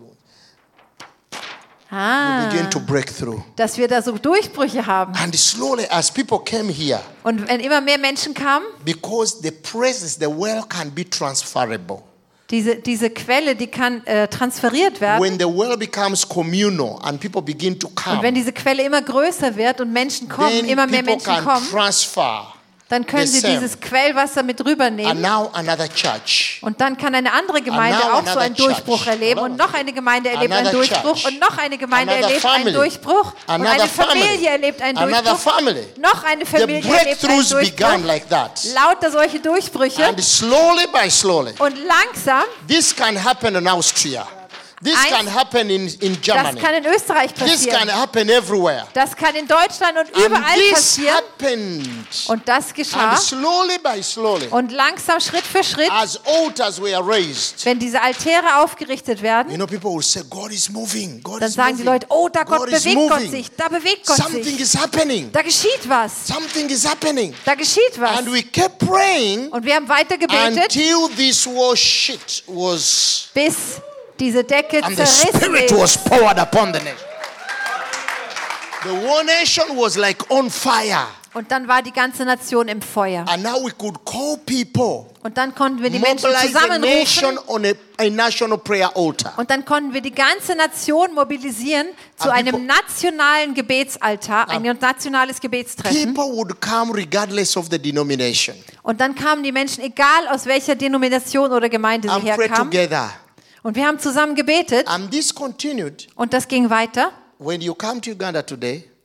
ah, begin to break through. dass wir da so Durchbrüche haben. And slowly, as people came here, Und wenn immer mehr Menschen kamen, because the presence, the well can be transferable. diese, diese Quelle, die kann äh, transferiert werden. When the well becomes communal and people begin to come, Und wenn diese Quelle immer größer wird und Menschen kommen, then immer mehr people Menschen can kommen, transfer. dann können the sie same. dieses Quellwasser mit And rübernehmen. now another church. Und dann kann eine andere Gemeinde now auch so another einen Durchbruch church. erleben. Und noch eine Gemeinde erlebt einen Another Durchbruch. church. Und noch eine Gemeinde Another erlebt einen family. Durchbruch. Und Another eine family. Familie erlebt einen Another Durchbruch. family. Noch eine The Familie erlebt einen breakthroughs Durchbruch. began like that. Lauter solche Durchbrüche. And slowly by slowly, Und langsam, this can happen in Austria. This Eins- can happen in, in das Germany. kann in Österreich This can passieren. happen everywhere. Das kann in Deutschland und And überall this passieren. happened. Und das geschah. And slowly by slowly, Und langsam, Schritt für Schritt, as altars were raised, wenn diese Altäre aufgerichtet you werden, know, people will say, God is moving. God dann is sagen die moving. Leute, oh, da Gott God is bewegt Gott moving. sich, da bewegt Gott Something sich. is happening. Da geschieht was. Something is happening. Da geschieht was. And we kept praying Und wir haben weiter gebetet, until this war sheet was, bis diese Decke and the zerrissen Spirit ist. was poured upon the nation. The whole nation was like on fire. Und dann war die ganze Nation im Feuer. And now we could call people, Und dann konnten wir die Menschen mobilize the nation zusammenrufen. on a, a national prayer altar. Und dann konnten wir die ganze Nation mobilisieren zu And einem people- nationalen Gebetsaltar, ein nationales Gebetstreffen. People would come regardless of the denomination Und dann kamen die Menschen, egal aus welcher Denomination oder Gemeinde sie and pray herkamen. together. Und wir haben zusammen gebetet And this continued. und das ging weiter. When you come to Uganda today,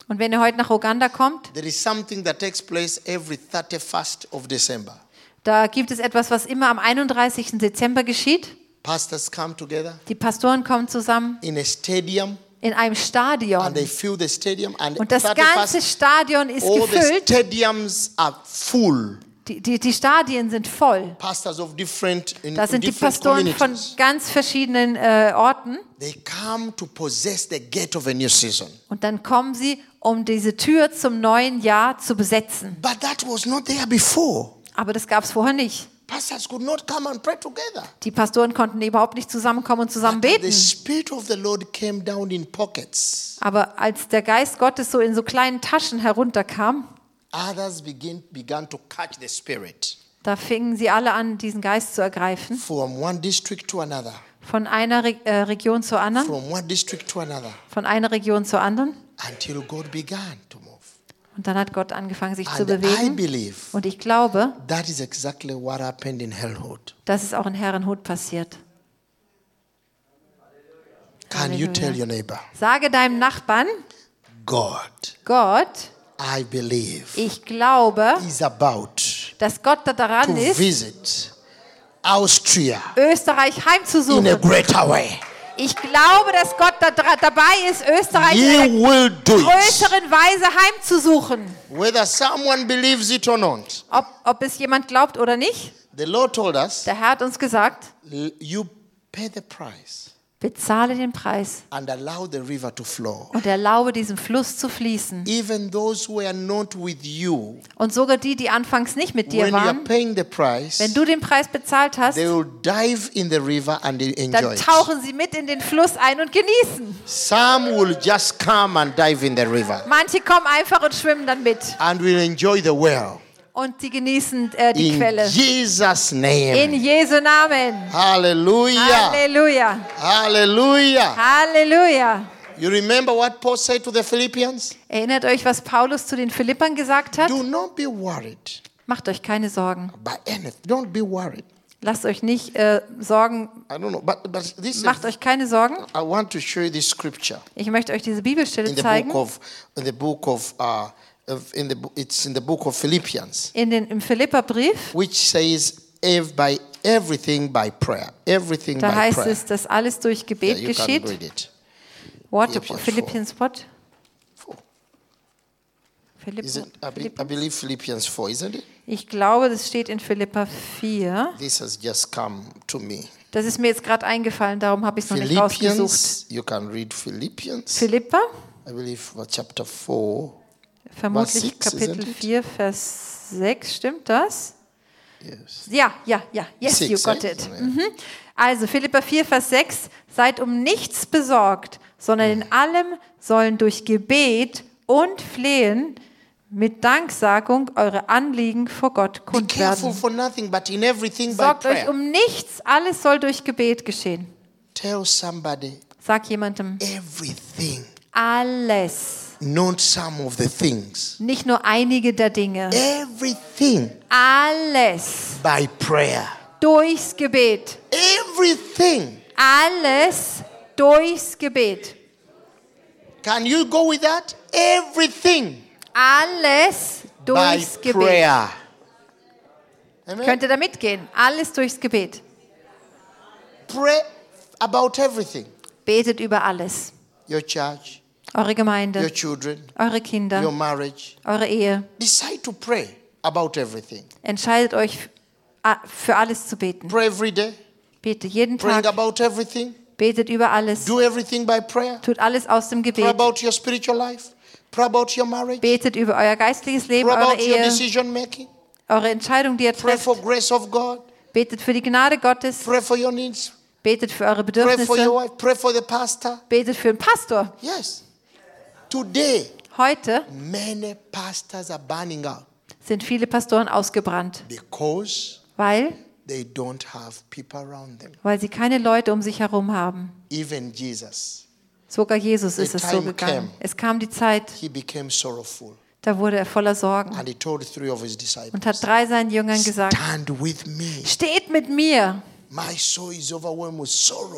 Und wenn ihr heute nach Uganda kommt, there is something that takes place every thirty-first of December. da gibt es etwas, was immer am einunddreißigsten Dezember geschieht. Pastors come together Die Pastoren kommen zusammen in a stadium in einem and Stadion. they fill the stadium and Und das ganze Stadion ist all the gefüllt. stadiums are full. Die, die, die Stadien sind voll. Pastors of different in Da sind die different Pastoren von communities. ganz verschiedenen äh, Orten. They come to possess the gate of a new season. Und dann kommen sie, um diese Tür zum neuen Jahr zu besetzen. But that was not there before. Aber das gab es vorher nicht. Pastors could not come and pray together. Die Pastoren konnten überhaupt nicht zusammenkommen und zusammen But the beten. Spirit of the Lord came down in pockets. Aber als der Geist Gottes so in so kleinen Taschen herunterkam, Others begin, began to catch the Spirit da fingen sie alle an, diesen Geist zu ergreifen. from one district to another, Von einer Re äh, Region zur anderen, from one district to another, von einer Region zur anderen. until God began to move. Und dann hat Gott angefangen, sich zu And I bewegen. believe Und ich glaube, that is exactly what happened in Hellhood. das ist auch in Herrenhut passiert. Can you Halleluja. tell your neighbor, Sage deinem Nachbarn, God, Gott, I believe, ich glaube, is about dass Gott da to daran ist, visit Austria Österreich in a heimzusuchen. greater way. Ich glaube, dass Gott da dra- dabei ist, Österreich in He einer will do it. größeren Weise heimzusuchen. Whether someone believes it or not. Ob, ob es jemand glaubt oder nicht, The Lord told us, der Herr hat uns gesagt, "L- you pay the price bezahle den Preis and allow the river to flow. und erlaube diesem Fluss zu fließen. Even those who are not with you, Und sogar die, die anfangs nicht mit dir when you are waren, paying the price, wenn du den Preis bezahlt hast, they will dive in the river and they enjoy dann it. tauchen sie mit in den Fluss ein und genießen. Some will just come and dive in the river Manche kommen einfach und schwimmen dann mit. and will enjoy the well. Und die genießen äh, die In Quelle. Jesus' name. In Jesu Namen. Hallelujah. Halleluja. Hallelujah. Halleluja. You remember what Paul said to the Philippians? Erinnert euch, was Paulus zu den Philippern gesagt hat? Do not be worried Macht euch keine Sorgen. by anything. Don't be worried. Lasst euch nicht äh, Sorgen, I don't know, but, but this is, macht euch keine Sorgen. I want to show you this scripture Ich möchte euch diese Bibelstelle in the zeigen. book of in the book of uh, of- in the bo- it's in the book of Philippians, In den, Im Philipperbrief, which says ev- by everything by prayer, everything da by heißt prayer. es, dass alles durch Yeah, Gebet you can geschieht. read it. What? Philippians Philippians what? Four. Philipp, Is it, I, be, I Philipp- believe Philippians four, isn't it? Ich glaube, das steht in Philipper vier. This has just come to me. Das ist mir jetzt gerade eingefallen, darum habe ich es noch nicht rausgesucht. Philippians, you can read Philippians. Philipper, I believe uh, chapter four. vermutlich six, Kapitel isn't it? vier, Vers sechs, stimmt das? Yes. Ja, ja, ja, yes, Six, you got eh? it. Yeah. Mhm. Also Philipper vier, Vers sechs, seid um nichts besorgt, sondern in allem sollen durch Gebet und Flehen mit Danksagung eure Anliegen vor Gott Be kund careful werden. for nothing, but in everything by Sorgt euch prayer. um nichts, alles soll durch Gebet geschehen. Tell somebody Sag jemandem, everything, alles, not some of the things. nicht nur einige der Dinge, Everything alles by prayer. durchs Gebet, Everything. alles durchs Gebet, Can you go with that? Everything alles by durchs Gebet. prayer. Amen. Könnt ihr da mitgehen? Alles durchs Gebet. Pray about everything. Betet über alles. Your church, Eure your Gemeinde, children, eure your Kinder, marriage. eure Ehe. Decide to pray about everything. Entscheidet euch, ah, für alles zu beten. Pray every day. Bete jeden Praying Tag. about everything. Betet über alles. Do everything by prayer. Tut alles aus dem Pray Gebet. about your spiritual life. Pray about your marriage. Betet über euer geistliches Leben, Pray eure about your Ehe, decision making. eure Entscheidung, die ihr Pray for trefft. grace of God. Betet für die Gnade Gottes. Pray for your needs. Betet für eure Pray for your Bedürfnisse. wife. Pray for the pastor. Betet für den Pastor. Yes. Today, Heute many pastors are burning out sind viele Pastoren ausgebrannt, because weil, they don't have people around them. weil sie keine Leute um sich herum haben. Even Jesus, Sogar Jesus ist The es so time gegangen. came. Es kam die Zeit, he became sorrowful da wurde er voller Sorgen and he told three of his und disciples, hat drei seinen Jüngern gesagt, stand with me. steht mit mir. My soul is overwhelmed with sorrow.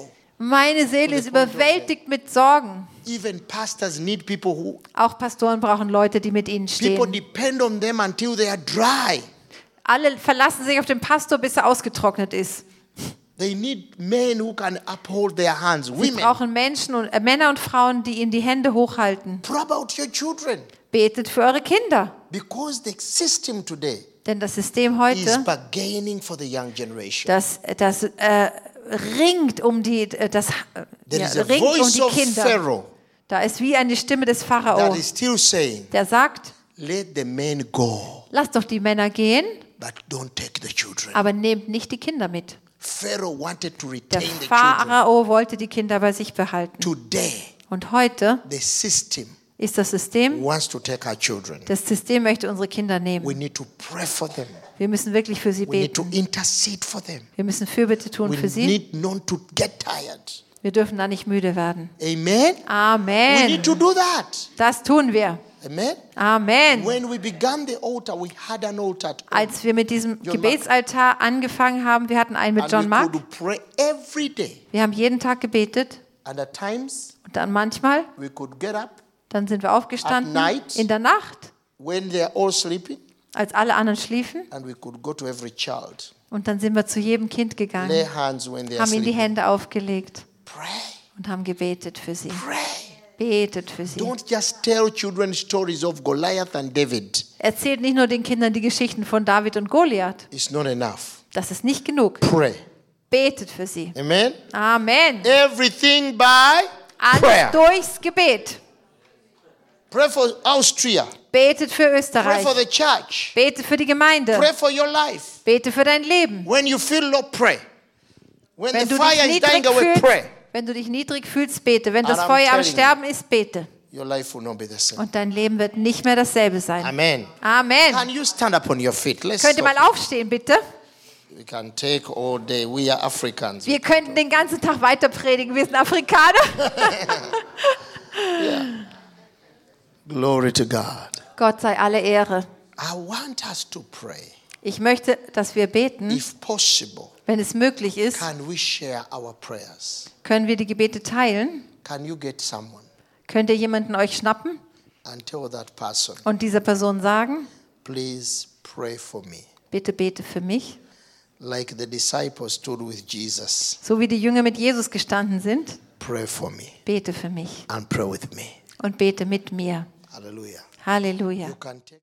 Meine Seele ist überwältigt mit Sorgen. Even pastors need people who, Auch Pastoren brauchen Leute, die mit ihnen people stehen. depend on them until they are dry. Alle verlassen sich auf den Pastor, bis er ausgetrocknet ist. They need men who can uphold their hands. Sie Women, brauchen Menschen und, äh, Männer und Frauen, die ihnen die Hände hochhalten. pray about your children. Betet für eure Kinder. Because the system today Denn das System is heute, bargaining for the young generation. das, das äh, ringt um die, äh, das, äh, There ja, is a ringt um voice die of Kinder. Pharaoh Da ist wie eine Stimme des that Pharao, is still saying, der sagt, let the men go, lasst doch die Männer gehen, but don't take the children. aber nehmt nicht die Kinder mit. Pharaoh wanted to Der retain the children. Pharao wollte die Kinder bei sich behalten. Today, Und heute the system ist das System, wants to take our children. das System möchte unsere Kinder We nehmen. need to pray for them. Wir müssen wirklich für sie We need to beten. intercede for them. Wir müssen Fürbitte tun We für sie. need not to get tired. Wir dürfen da nicht müde werden. Amen? We need Amen. to do that. Das tun wir. Amen? Amen. When we began the altar, we had an altar at home. Als wir mit diesem John Gebetsaltar angefangen haben, wir hatten einen mit And John we Mark. could pray every day. Wir haben jeden Tag gebetet And at times, und dann manchmal, we could get up dann sind wir aufgestanden At night. in der Nacht, when they're all sleeping, als alle anderen schliefen, and we could go to every child. und dann sind wir zu jedem Kind Lay gegangen, hands when they're haben ihnen die sleeping. Hände aufgelegt Pray. und haben gebetet für sie. Pray. Betet für sie. Don't just tell children stories of Goliath and David. Erzählt nicht nur den Kindern die Geschichten von David und Goliath. It's not enough. Das ist nicht genug. Pray. Betet für sie. Amen? Amen. Everything by Alles prayer. durchs Gebet. Pray for Austria. Betet für Pray Österreich. for the church. Bete für die Gemeinde. Pray for your life. Bete für dein Leben. When you feel low, pray. When Wenn the du dich fire is dying niedrig away, fühlst, pray. wenn du dich niedrig fühlst, bete. Wenn das And I'm Feuer am telling you. Sterben ist, bete. Your life will not be the same. Und dein Leben wird nicht mehr dasselbe sein. Amen. Amen. Can you stand up on your feet? Let's Könnt ihr mal talk. aufstehen, bitte? We can take all day. We are Africans. Wir könnten den ganzen Tag weiter predigen. Wir sind Afrikaner. Glory to God. Gott sei alle Ehre. I want us to pray. Ich möchte, dass wir beten. If possible, Wenn es möglich ist, can we share our prayers? können wir die Gebete teilen. Can you get someone Könnt ihr jemanden euch schnappen and tell that person, und dieser Person sagen, please pray for me? bitte bete für mich. Like the disciples stood with Jesus, So wie die Jünger mit Jesus gestanden sind, pray for me bete für mich and pray with me. und bete mit mir. Hallelujah. Halleluja. You can take